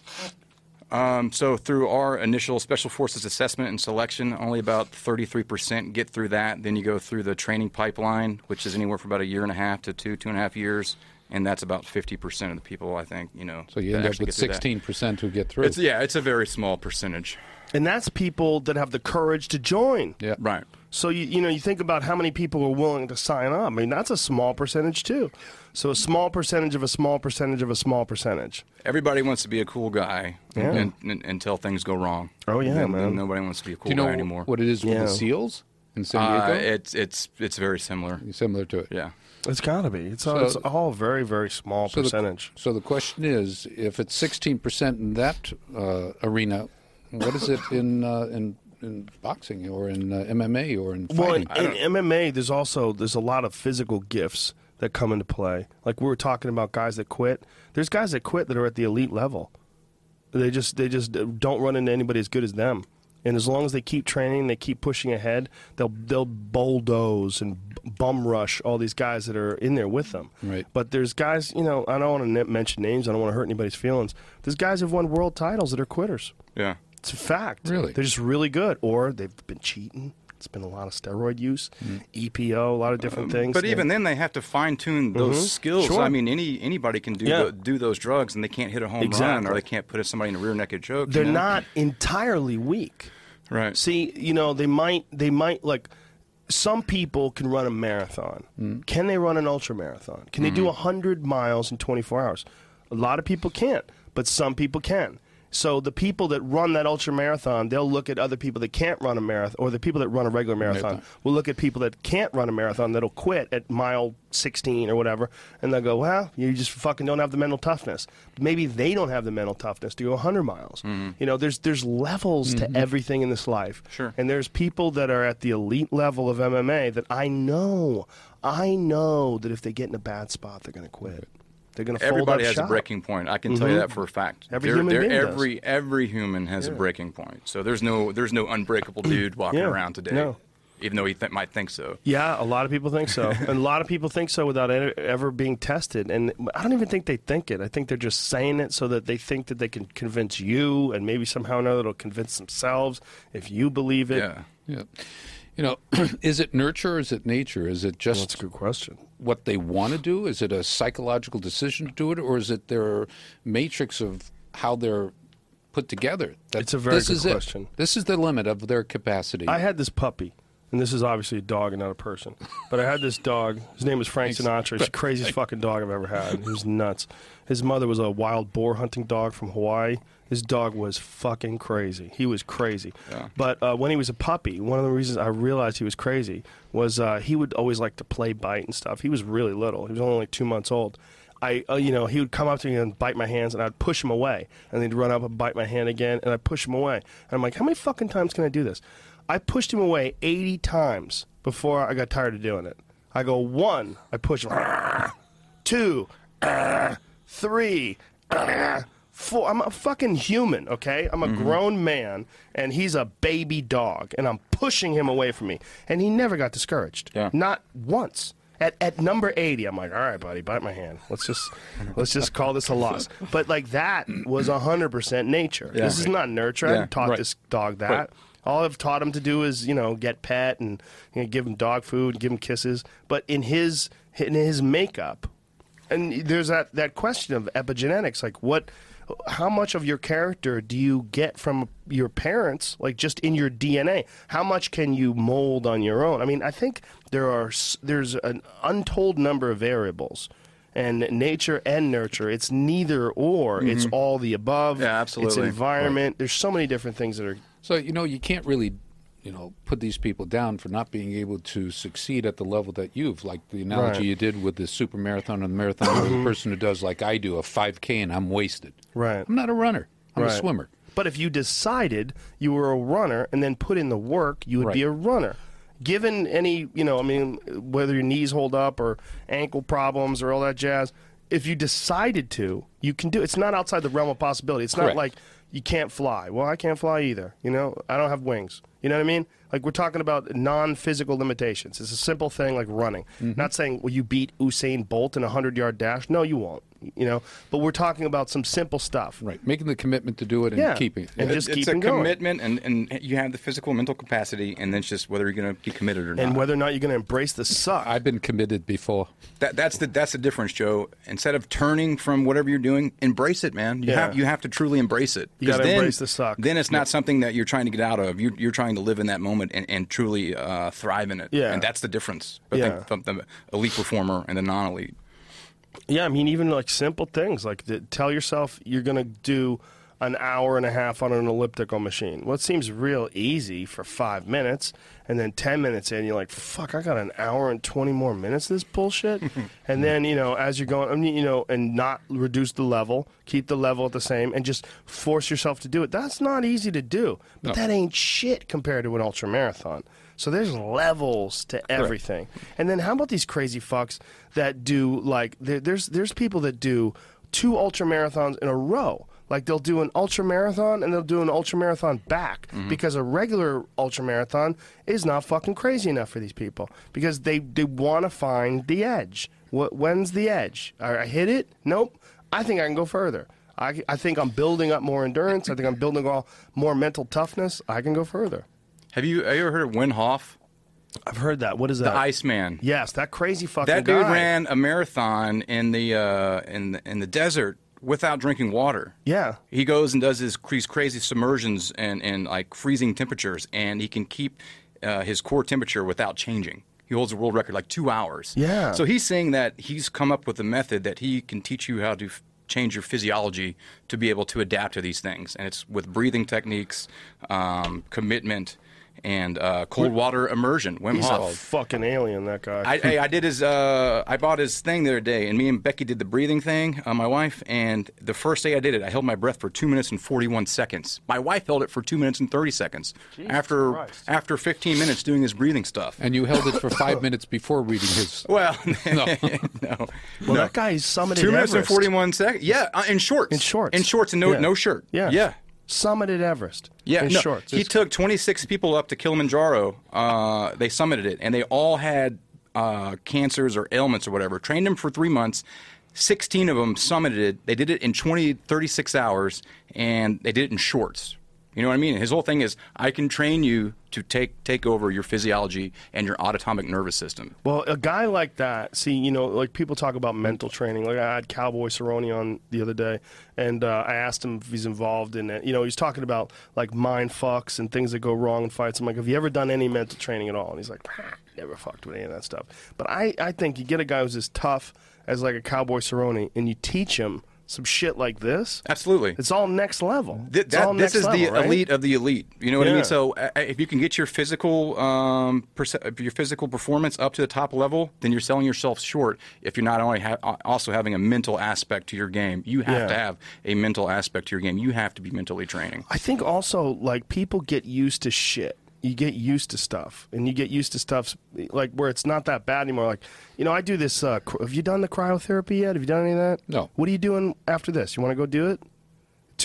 So through our initial Special Forces assessment and selection, only about 33% get through that. Then you go through the training pipeline, which is anywhere from about 1.5 to 2.5 years. And that's about 50% of the people, I think, So you end up with 16% who get through. It's a very small percentage. And that's people that have the courage to join. Yeah. Right. So you think about how many people are willing to sign up. I mean, that's a small percentage too. So a small percentage of a small percentage of a small percentage. Everybody wants to be a cool guy until things go wrong. Oh yeah, then, man. Then nobody wants to be a cool Do you know guy anymore. what it is with the SEALs in San Diego? It's very similar. Similar to it. Yeah. It's got to be. It's all very, very small percentage. So the question is, if it's 16% in that arena, what is it in boxing or in MMA or in fighting? Well, in MMA, there's a lot of physical gifts that come into play. Like we were talking about guys that quit. There's guys that quit that are at the elite level. They just don't run into anybody as good as them. And as long as they keep training, they keep pushing ahead, they'll bulldoze and bum rush all these guys that are in there with them. Right. But there's guys, I don't want to mention names. I don't want to hurt anybody's feelings. There's guys who've won world titles that are quitters. Yeah. It's a fact. Really? They're just really good. Or they've been cheating. It's been a lot of steroid use, EPO, a lot of different things. But even then, they have to fine-tune those skills. Sure. I mean, anybody can do those drugs, and they can't hit a home run, or they can't put somebody in a rear naked choke. They're not entirely weak. Right. See, they might like some people can run a marathon. Can they run an ultra marathon? Can they do 100 miles in 24 hours? A lot of people can't, but some people can. So the people that run that ultra marathon, they'll look at other people that can't run a marathon, or the people that run a regular marathon will look at people that can't run a marathon that'll quit at mile 16 or whatever, and they'll go, well, you just fucking don't have the mental toughness. Maybe they don't have the mental toughness to go 100 miles. There's levels to everything in this life. Sure. And there's people that are at the elite level of MMA that I know that if they get in a bad spot, they're going to quit. They're going to fold Everybody up has shop. a breaking point. I can tell you that for a fact. Every human being does. Every human has a breaking point. So there's no unbreakable dude walking around today. No. Even though he might think so. Yeah, a lot of people think so. And a lot of people think so without ever being tested. And I don't even think they think it. I think they're just saying it so that they think that they can convince you, and maybe somehow or another it'll convince themselves if you believe it. Yeah. Is it nurture or is it nature? Is it just That's a good question. what they want to do? Is it a psychological decision to do it? Or is it their matrix of how they're put together? It's a very good question. This is the limit of their capacity. I had this puppy, and this is obviously a dog and not a person. But I had this dog. His name was Frank Sinatra. He's the craziest fucking dog I've ever had. He was nuts. His mother was a wild boar hunting dog from Hawaii. His dog was fucking crazy. He was crazy. Yeah. But when he was a puppy, one of the reasons I realized he was crazy was he would always like to play bite and stuff. He was really little. He was only like 2 months old. He would come up to me and bite my hands, and I'd push him away. And he'd run up and bite my hand again, and I'd push him away. And I'm like, how many fucking times can I do this? I pushed him away 80 times before I got tired of doing it. I go, 1, I push him. 2, 3, I'm a fucking human, okay? I'm a grown man, and he's a baby dog, and I'm pushing him away from me. And he never got discouraged. Yeah. Not once. At number 80, I'm like, all right, buddy, bite my hand. Let's just call this a loss. But like that was 100% nature. Yeah. This is not nurture. I Yeah. didn't taught Right. this dog that. Right. All I've taught him to do is, get pet and give him dog food, give him kisses. But in his makeup, and there's that question of epigenetics, like how much of your character do you get from your parents, like just in your DNA? How much can you mold on your own? I mean, I think there's an untold number of variables. And nature and nurture, it's neither or. It's all the above. Yeah, absolutely. It's environment. There's so many different things that are... So, you can't really, put these people down for not being able to succeed at the level that you've, like the analogy Right. you did with the super marathon and the marathon, or the person who does like I do, a 5K, and I'm wasted. Right. I'm not a runner. I'm a Right. swimmer. But if you decided you were a runner and then put in the work, you would be Right. a runner. Given any, whether your knees hold up or ankle problems or all that jazz, if you decided to, you can do it. It's not outside the realm of possibility. It's not Correct. like you can't fly. Well, I can't fly either. I don't have wings. You know what I mean? Like, we're talking about non-physical limitations. It's a simple thing like running. Not saying, will you beat Usain Bolt in a 100-yard dash? No, you won't. But we're talking about some simple stuff. Right. Making the commitment to do it and Yeah. keeping it. And just it's keep a it going. commitment, and you have the physical and mental capacity, and then it's just whether you're going to be committed or not. And whether or not you're going to embrace the suck. I've been committed before. That's the difference, Joe. Instead of turning from whatever you're doing, embrace it, man. You have to truly embrace it. You gotta 'Cause then- embrace the suck. Then it's not something that you're trying to get out of. You're trying to live in that moment and truly thrive in it. Yeah. And that's the difference. Yeah. From the elite performer and the non-elite. Yeah, I mean, even like simple things like tell yourself you're going to do an hour and a half on an elliptical machine. Well, it seems real easy for 5 minutes, and then 10 minutes in, you're like, fuck, I got an hour and 20 more minutes of this bullshit. And then, as you're going, and not reduce the level, keep the level at the same, and just force yourself to do it. That's not easy to do, but that ain't shit compared to an ultra marathon. So there's levels to everything. And then how about these crazy fucks that do there's people that do 2 ultra marathons in a row. Like they'll do an ultra marathon and they'll do an ultra marathon back because a regular ultra marathon is not fucking crazy enough for these people because they want to find the edge. When's the edge? I hit it? Nope. I think I can go further. I think I'm building up more endurance. I think I'm building more mental toughness. I can go further. Have you ever heard of Wim Hof? I've heard that. What is that? The Iceman. Yes, that crazy fucking That dude guy. ran a marathon in the desert without drinking water. Yeah. He goes and does these crazy submersions and like freezing temperatures, and he can keep his core temperature without changing. He holds a world record like 2 hours. Yeah. So he's saying that he's come up with a method that he can teach you how to change your physiology to be able to adapt to these things, and it's with breathing techniques, commitment, and cold water immersion. Wim He's Hof. a fucking alien, that guy. I did his. I bought his thing the other day, and me and Becky did the breathing thing. My wife, and the first day I did it, I held my breath for 2 minutes and 41 seconds. My wife held it for 2 minutes and 30 seconds. Christ. After 15 minutes doing his breathing stuff. And you held it for 5 minutes before reading his. Well, no. That guy summited 2 minutes and Everest. 41 seconds. Yeah, in shorts. In shorts. In shorts and no shirt. Yeah. Yeah. Summited Everest. Yeah, in no, shorts. he took 26 people up to Kilimanjaro. They summited it, and they all had cancers or ailments or whatever. Trained them for 3 months. 16 of them summited it. They did it in 36 hours, and they did it in shorts. You know what I mean? His whole thing is, I can train you to take over your physiology and your autonomic nervous system. Well, a guy like that, see, like people talk about mental training. Like I had Cowboy Cerrone on the other day, and I asked him if he's involved in it. He's talking about like mind fucks and things that go wrong in fights. I'm like, have you ever done any mental training at all? And he's like, never fucked with any of that stuff. But I think you get a guy who's as tough as like a Cowboy Cerrone, and you teach him some shit like this. Absolutely. It's all next level. This is the elite of the elite. You know what I Yeah. mean? So if you can get your physical performance up to the top level, then you're selling yourself short. If you're not only also having a mental aspect to your game, you have to have a mental aspect to your game. You have to be mentally training. I think also like people get used to shit. You get used to stuff, and you get used to stuff like where it's not that bad anymore. Like, I do this. Have you done the cryotherapy yet? Have you done any of that? No. What are you doing after this? You want to go do it?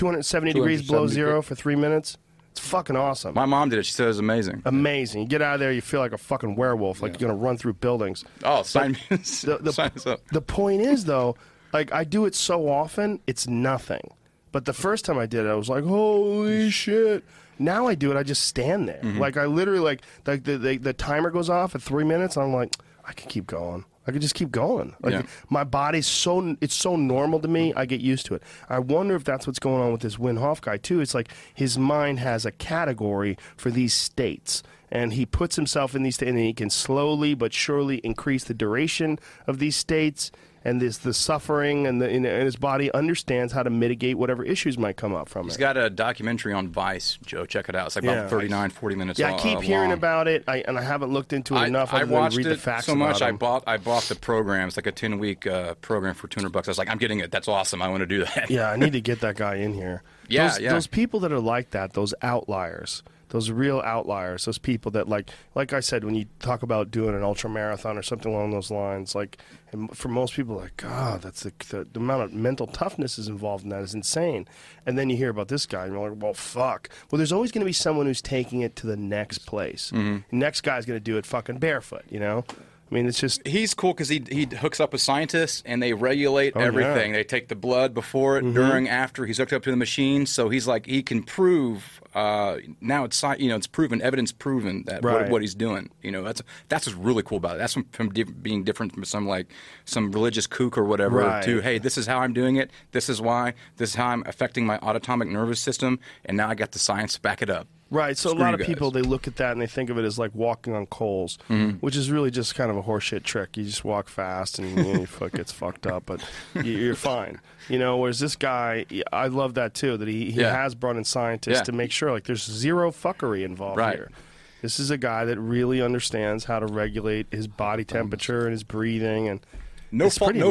270 degrees below zero for 3 minutes. It's fucking awesome. My mom did it. She said it was amazing. Amazing. You get out of there, you feel like a fucking werewolf, like you're going to run through buildings. Oh, sign us up. The point is, though, like I do it so often, it's nothing. But the first time I did it, I was like, holy shit. Now I do it, I just stand there. Like I literally, like the timer goes off at 3 minutes, and I'm like, I can keep going. I could just keep going. Like my body's it's so normal to me, I get used to it. I wonder if that's what's going on with this Wim Hof guy too. It's like his mind has a category for these states, and he puts himself in these states, and he can slowly but surely increase the duration of these states. And the suffering, and his body understands how to mitigate whatever issues might come up from it. He's got a documentary on Vice, Joe. Check it out. It's like about 39, 40 minutes long. Yeah, I keep hearing about it, and I haven't looked into it enough. I watched read it the facts so much. I bought the program. It's like a 10-week program for $200. I was like, I'm getting it. That's awesome. I want to do that. Yeah, I need to get that guy in here. Those people that are like that, those outliers. Those real outliers, those people that like I said, when you talk about doing an ultra marathon or something along those lines, like, and for most people, like, God, that's the amount of mental toughness is involved in that is insane. And then you hear about this guy, and you're like, well, fuck. Well, there's always going to be someone who's taking it to the next place. The next guy's going to do it fucking barefoot, you know? I mean, it's just... He's cool because he hooks up with scientists, and they regulate everything. Yeah. They take the blood before it, during, after. He's hooked up to the machine, so he's like, he can prove... now it's proven, evidence proven that what he's doing. You know, that's what's really cool about it. That's from being different from some religious kook or whatever to, hey, this is how I'm doing it. This is why. This is how I'm affecting my autonomic nervous system, and now I got the science to back it up. Right, so a lot of people, they look at that and they think of it as like walking on coals, which is really just kind of a horseshit trick. You just walk fast and your foot gets fucked up, but you're fine. You know, whereas this guy, I love that too, that he has brought in scientists to make sure like there's zero fuckery involved here. This is a guy that really understands how to regulate his body temperature and his breathing, and no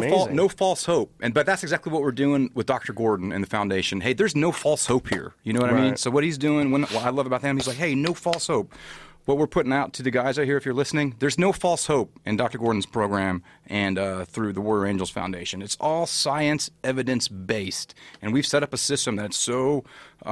false hope. But that's exactly what we're doing with Dr. Gordon and the foundation. Hey, there's no false hope here. You know what I mean? So what he's doing, what I love about him, he's like, hey, no false hope. What we're putting out to the guys out here, if you're listening, there's no false hope in Dr. Gordon's program and through the Warrior Angels Foundation. It's all science, evidence-based. And we've set up a system that's so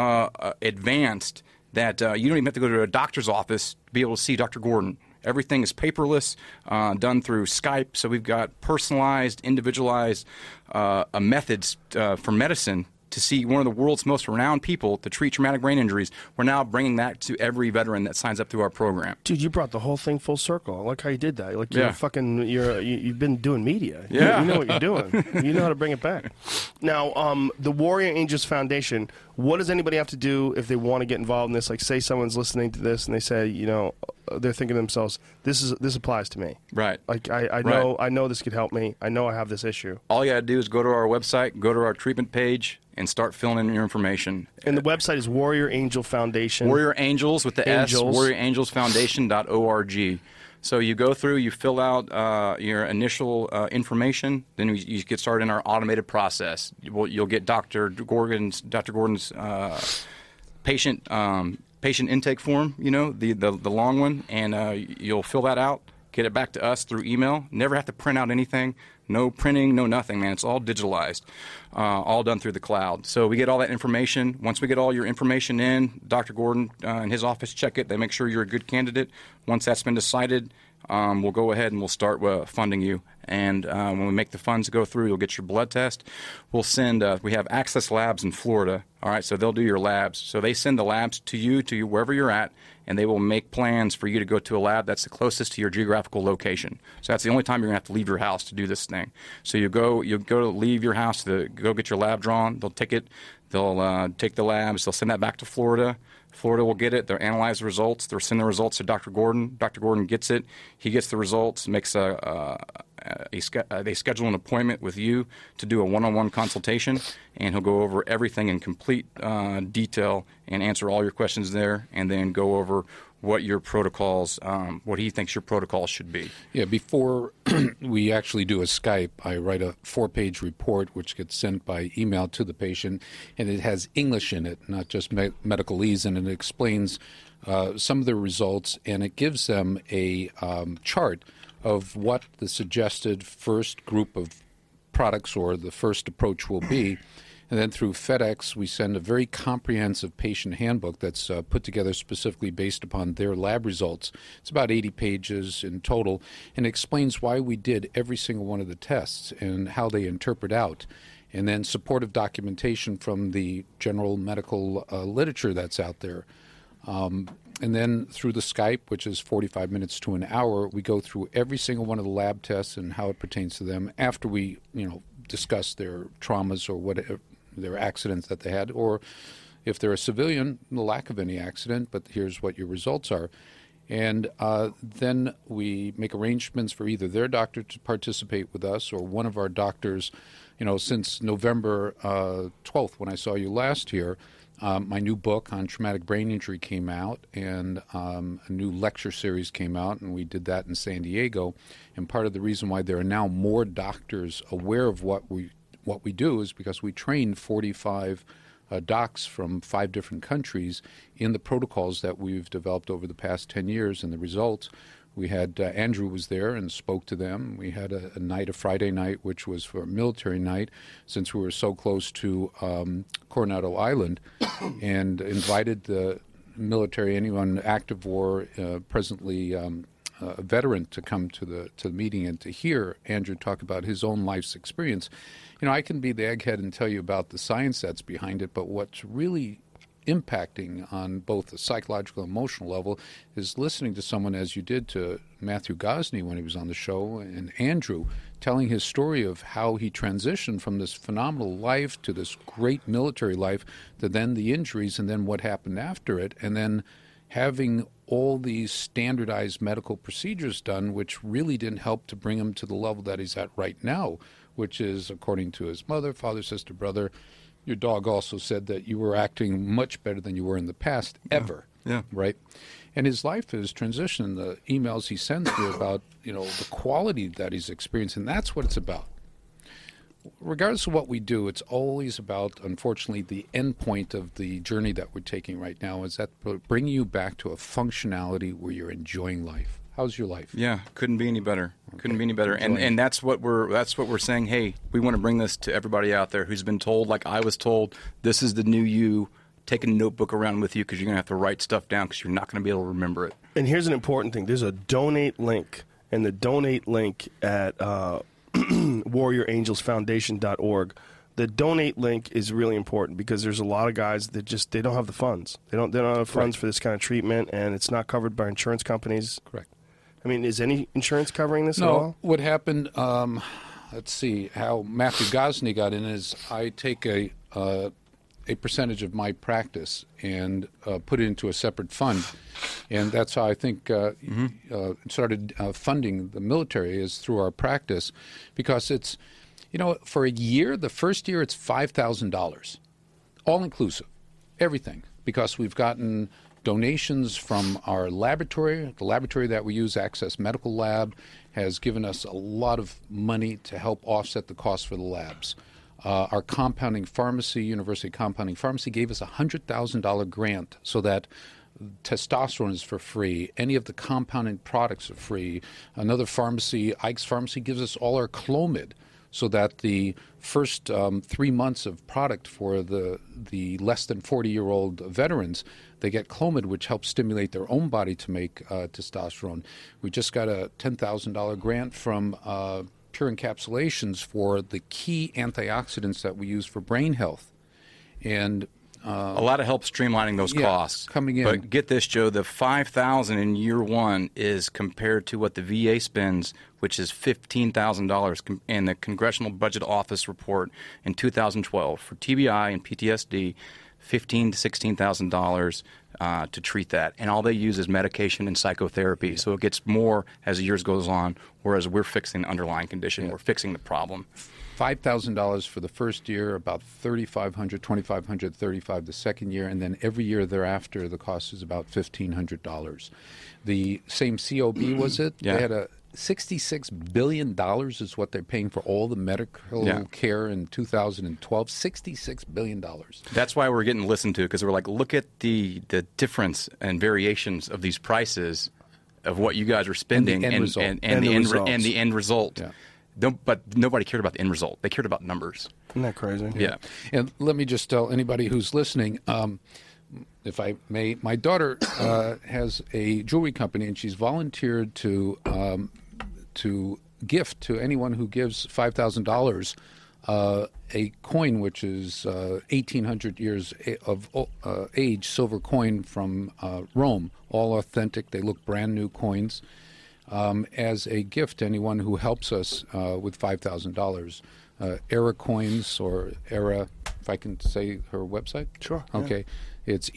advanced that you don't even have to go to a doctor's office to be able to see Dr. Gordon. Everything is paperless, done through Skype. So we've got personalized, individualized methods for medicine to see one of the world's most renowned people to treat traumatic brain injuries. We're now bringing that to every veteran that signs up through our program. Dude, you brought the whole thing full circle. I like how you did that. Like you've been doing media. Yeah. You know what you're doing. You know how to bring it back. Now, the Warrior Angels Foundation, what does anybody have to do if they want to get involved in this? Like, say someone's listening to this and they say, you know, they're thinking to themselves, this applies to me. Right. Like I know this could help me. I know I have this issue. All you got to do is go to our website, go to our treatment page, and start filling in your information. And the website is Warrior Angel Foundation. Warrior Angels with the Angels. S, warriorangelsfoundation.org. So you go through, you fill out your initial information, then you get started in our automated process. You'll get Dr. Gordon's patient intake form, you know, the long one, and you'll fill that out, get it back to us through email. Never have to print out anything. No printing, no nothing, man. It's all digitalized, all done through the cloud. So we get all that information. Once we get all your information in, Dr. Gordon and his office check it. They make sure you're a good candidate. Once that's been decided, we'll go ahead and we'll start funding you. And when we make the funds go through, you'll get your blood test. We'll send, we have Access Labs in Florida. All right, so they'll do your labs. So they send the labs to you wherever you're at, and they will make plans for you to go to a lab that's the closest to your geographical location. So that's the only time you're going to have to leave your house to do this thing. So you'll go to leave your house to go get your lab drawn. They'll take it. They'll take the labs. They'll send that back to Florida. Florida will get it. They'll analyze the results. They'll send the results to Dr. Gordon. Dr. Gordon gets it. He gets the results, makes they schedule an appointment with you to do a one-on-one consultation, and he'll go over everything in complete detail and answer all your questions there, and then go over what your protocols, what he thinks your protocols should be. Yeah, before we actually do a Skype, I write a 4-page report which gets sent by email to the patient, and it has English in it, not just medicalese, and it explains some of the results, and it gives them a chart of what the suggested first group of products or the first approach will be. And then through FedEx, we send a very comprehensive patient handbook that's put together specifically based upon their lab results. It's about 80 pages in total, and explains why we did every single one of the tests and how they interpret out. And then supportive documentation from the general medical literature that's out there. And then through the Skype, which is 45 minutes to an hour, we go through every single one of the lab tests and how it pertains to them after we, discuss their traumas or whatever, their accidents that they had, or if they're a civilian, the lack of any accident, but here's what your results are. And then we make arrangements for either their doctor to participate with us or one of our doctors. Since November 12th, when I saw you last year, my new book on traumatic brain injury came out, and a new lecture series came out, and we did that in San Diego. And part of the reason why there are now more doctors aware of what we do is because we trained 45 docs from 5 different countries in the protocols that we've developed over the past 10 years and the results. We had Andrew was there and spoke to them. We had a Friday night, which was for a military night, since we were so close to Coronado Island, and invited the military, anyone active or presently a veteran, to come to the meeting and to hear Andrew talk about his own life's experience. I can be the egghead and tell you about the science that's behind it, but what's really impacting on both the psychological and emotional level is listening to someone, as you did to Matthew Gosney when he was on the show, and Andrew telling his story of how he transitioned from this phenomenal life to this great military life to then the injuries and then what happened after it, and then having all these standardized medical procedures done, which really didn't help to bring him to the level that he's at right now, which is, according to his mother, father, sister, brother, your dog also said that you were acting much better than you were in the past, ever. Yeah. Right? And his life has transitioned. The emails he sends me about, the quality that he's experiencing, that's what it's about. Regardless of what we do, it's always about, unfortunately, the end point of the journey that we're taking right now is that bringing you back to a functionality where you're enjoying life. How's your life? Yeah, couldn't be any better. Okay. Couldn't be any better. And that's what we're saying. Hey, we want to bring this to everybody out there who's been told, like I was told, this is the new you. Take a notebook around with you because you're going to have to write stuff down because you're not going to be able to remember it. And here's an important thing. There's a donate link, and the donate link at warriorangelsfoundation.org. The donate link is really important because there's a lot of guys that they don't have the funds. They don't have funds for this kind of treatment, and it's not covered by insurance companies. Correct. I mean, is any insurance covering this at all? No. What happened, let's see, how Matthew Gosney got in is I take a percentage of my practice and put it into a separate fund. And that's how I think started funding the military, is through our practice, because it's, for a year, the first year, it's $5,000, all inclusive, everything, because we've gotten donations from our laboratory. The laboratory that we use, Access Medical Lab, has given us a lot of money to help offset the cost for the labs. Our compounding pharmacy, University Compounding Pharmacy, gave us a $100,000 grant so that testosterone is for free. Any of the compounding products are free. Another pharmacy, Ike's Pharmacy, gives us all our Clomid, so that the first 3 months of product for the less than 40-year-old veterans, they get Clomid, which helps stimulate their own body to make testosterone. We just got a $10,000 grant from Pure Encapsulations for the key antioxidants that we use for brain health. And a lot of help streamlining those costs coming in. But get this, Joe, the $5,000 in year one is compared to what the VA spends, which is $15,000 in the Congressional Budget Office report in 2012 for TBI and PTSD. $15,000 to $16,000 to treat that, and all they use is medication and psychotherapy. So it gets more as the years goes on. Whereas we're fixing the underlying condition, we're fixing the problem. $5,000 for the first year, about $3,500, $2,500, $3,500 the second year, and then every year thereafter, the cost is about $1,500. The same COB was it? Yeah. They had a $66 billion is what they're paying for all the medical care in 2012. $66 billion. That's why we're getting listened to, because we're like, look at the difference and variations of these prices of what you guys are spending and the end result. and the end result. Yeah. but nobody cared about the end result. They cared about numbers. Isn't that crazy? Yeah. And let me just tell anybody who's listening, if I may, my daughter has a jewelry company, and she's volunteered to gift to anyone who gives $5,000 a coin which is 1,800 years of age, silver coin from Rome, all authentic. They look brand new coins, as a gift to anyone who helps us with $5,000. Era Coins, or Era, if I can say her website? Sure. Okay. Yeah. It's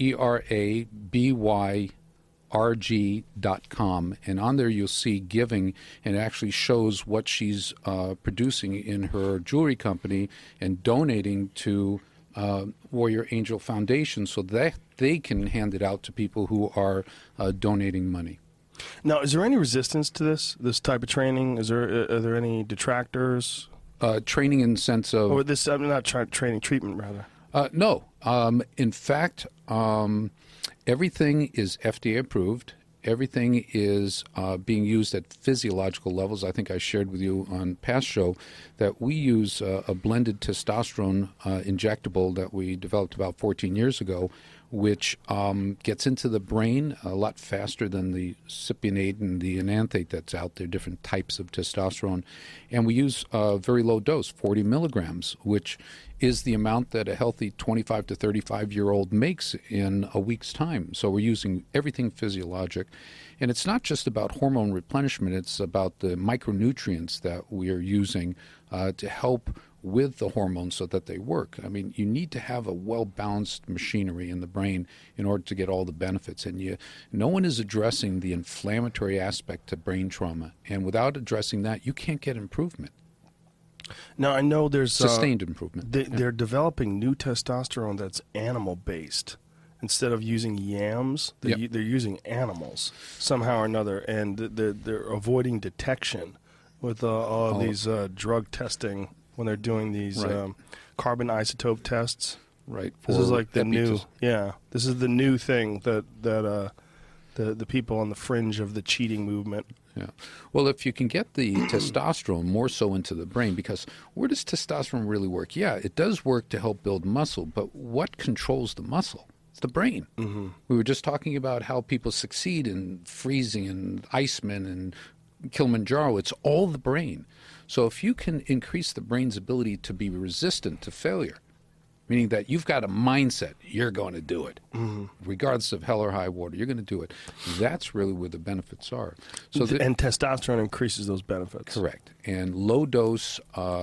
ERABYRG.com, and on there you'll see giving, and it actually shows what she's producing in her jewelry company and donating to Warrior Angel Foundation so that they can hand it out to people who are donating money. Now, is there any resistance to this type of training? Are there any detractors? Training in the sense of... Or this, I'm not training, treatment, rather. No. In fact, everything is FDA approved. Everything is being used at physiological levels. I think I shared with you on past show that we use a blended testosterone injectable that we developed about 14 years ago, which gets into the brain a lot faster than the cypionate and the enanthate that's out there, different types of testosterone. And we use a very low dose, 40 milligrams, which is the amount that a healthy 25 to 35-year-old makes in a week's time. So we're using everything physiologic. And it's not just about hormone replenishment. It's about the micronutrients that we are using to help with the hormones so that they work. I mean, you need to have a well-balanced machinery in the brain in order to get all the benefits. And no one is addressing the inflammatory aspect to brain trauma. And without addressing that, you can't get improvement. Now, I know there's... Sustained improvement. They're developing new testosterone that's animal-based. Instead of using yams, they're using animals somehow or another, and they're avoiding detection with all these drug testing when they're doing these carbon isotope tests. Right. This is like the new... Yeah. This is the new thing that the people on the fringe of the cheating movement... Yeah. Well, if you can get the testosterone more so into the brain, because where does testosterone really work? Yeah, it does work to help build muscle, but what controls the muscle? It's the brain. Mm-hmm. We were just talking about how people succeed in freezing and Iceman and Kilimanjaro. It's all the brain. So if you can increase the brain's ability to be resistant to failure, meaning that you've got a mindset, you're going to do it. Mm-hmm. Regardless of hell or high water, you're going to do it. That's really where the benefits are. So and testosterone increases those benefits. Correct. And low dose,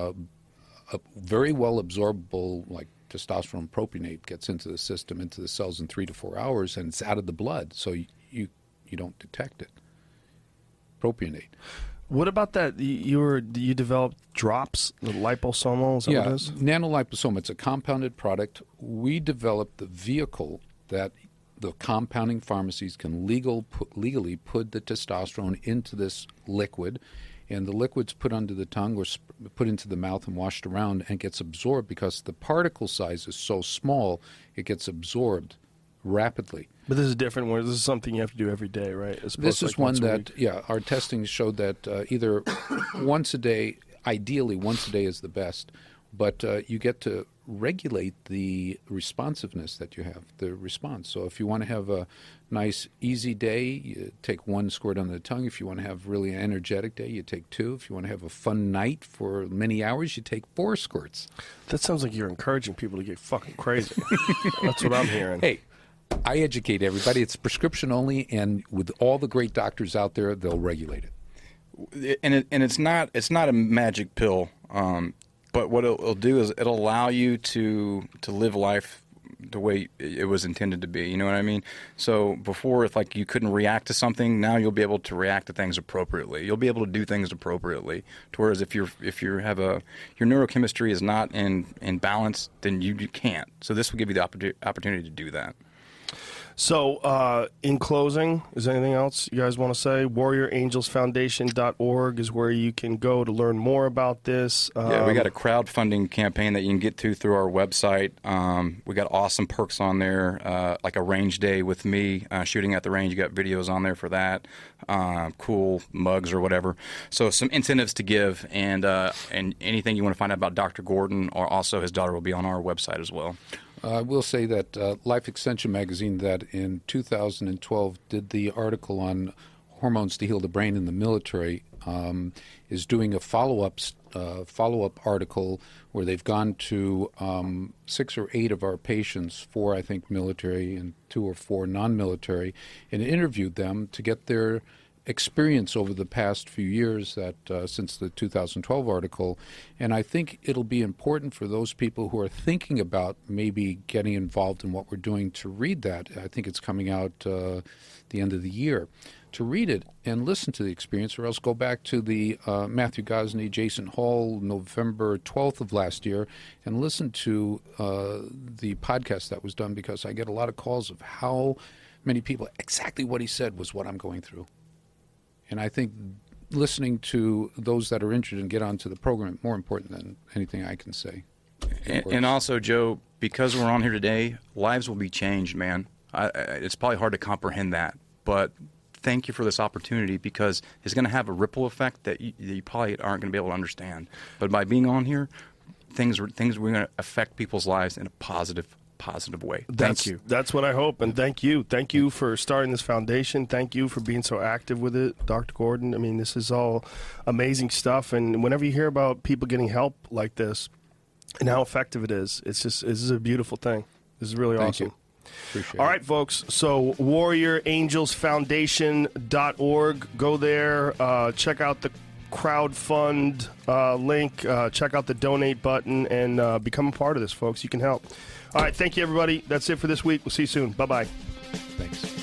very well absorbable, like testosterone propionate, gets into the system, into the cells in 3 to 4 hours, and it's out of the blood, so you don't detect it. Propionate. What about that? You developed drops, the liposomal? Is that what it is? Nanoliposome. It's a compounded product. We developed the vehicle that the compounding pharmacies can legally put the testosterone into this liquid, and the liquid's put under the tongue or put into the mouth and washed around and gets absorbed because the particle size is so small, it gets absorbed rapidly. But this is different. This is something you have to do every day, right? This is one that, our testing showed that either once a day, ideally once a day is the best, but you get to regulate the responsiveness that you have, the response. So if you want to have a nice, easy day, you take 1 squirt on the tongue. If you want to have really an energetic day, you take 2. If you want to have a fun night for many hours, you take 4 squirts. That sounds like you're encouraging people to get fucking crazy. That's what I'm hearing. Hey, I educate everybody. It's prescription only, and with all the great doctors out there, they'll regulate it. And it's not a magic pill, but what it'll do is it'll allow you to live life the way it was intended to be. You know what I mean? So before, if like you couldn't react to something, now you'll be able to react to things appropriately. You'll be able to do things appropriately. Whereas if your neurochemistry is not in balance, then you can't. So this will give you the opportunity to do that. So, in closing, is there anything else you guys want to say? WarriorAngelsFoundation.org is where you can go to learn more about this. Yeah, we got a crowdfunding campaign that you can get to through our website. We got awesome perks on there, like a range day with me shooting at the range. You got videos on there for that, cool mugs or whatever. So some incentives to give, and anything you want to find out about Dr. Gordon or also his daughter will be on our website as well. I will say that Life Extension magazine that in 2012 did the article on hormones to heal the brain in the military is doing a follow-up article where they've gone to 6 or 8 of our patients, 4 I think military and 2 or 4 non-military, and interviewed them to get their experience over the past few years that since the 2012 article. And I think it'll be important for those people who are thinking about maybe getting involved in what we're doing to read that. I think it's coming out the end of the year. To read it and listen to the experience, or else go back to the Matthew Gosney, Jason Hall, November 12th of last year, and listen to the podcast that was done, because I get a lot of calls of how many people, exactly what he said was what I'm going through. And I think listening to those that are interested and get onto the program more important than anything I can say. And also, Joe, because we're on here today, lives will be changed, man. It's probably hard to comprehend that, but thank you for this opportunity, because it's going to have a ripple effect that you probably aren't going to be able to understand. But by being on here, things are going to affect people's lives in a positive way. Thank you. That's what I hope, and thank you. Thank you for starting this foundation. Thank you for being so active with it, Dr. Gordon. I mean, this is all amazing stuff, and whenever you hear about people getting help like this and how effective it is, this is a beautiful thing. This is really awesome. You. Appreciate all right, folks. So WarriorAngelsFoundation.org. Go there. Check out the crowdfund link. Check out the donate button and become a part of this, folks. You can help. All right. Thank you, everybody. That's it for this week. We'll see you soon. Bye-bye. Thanks.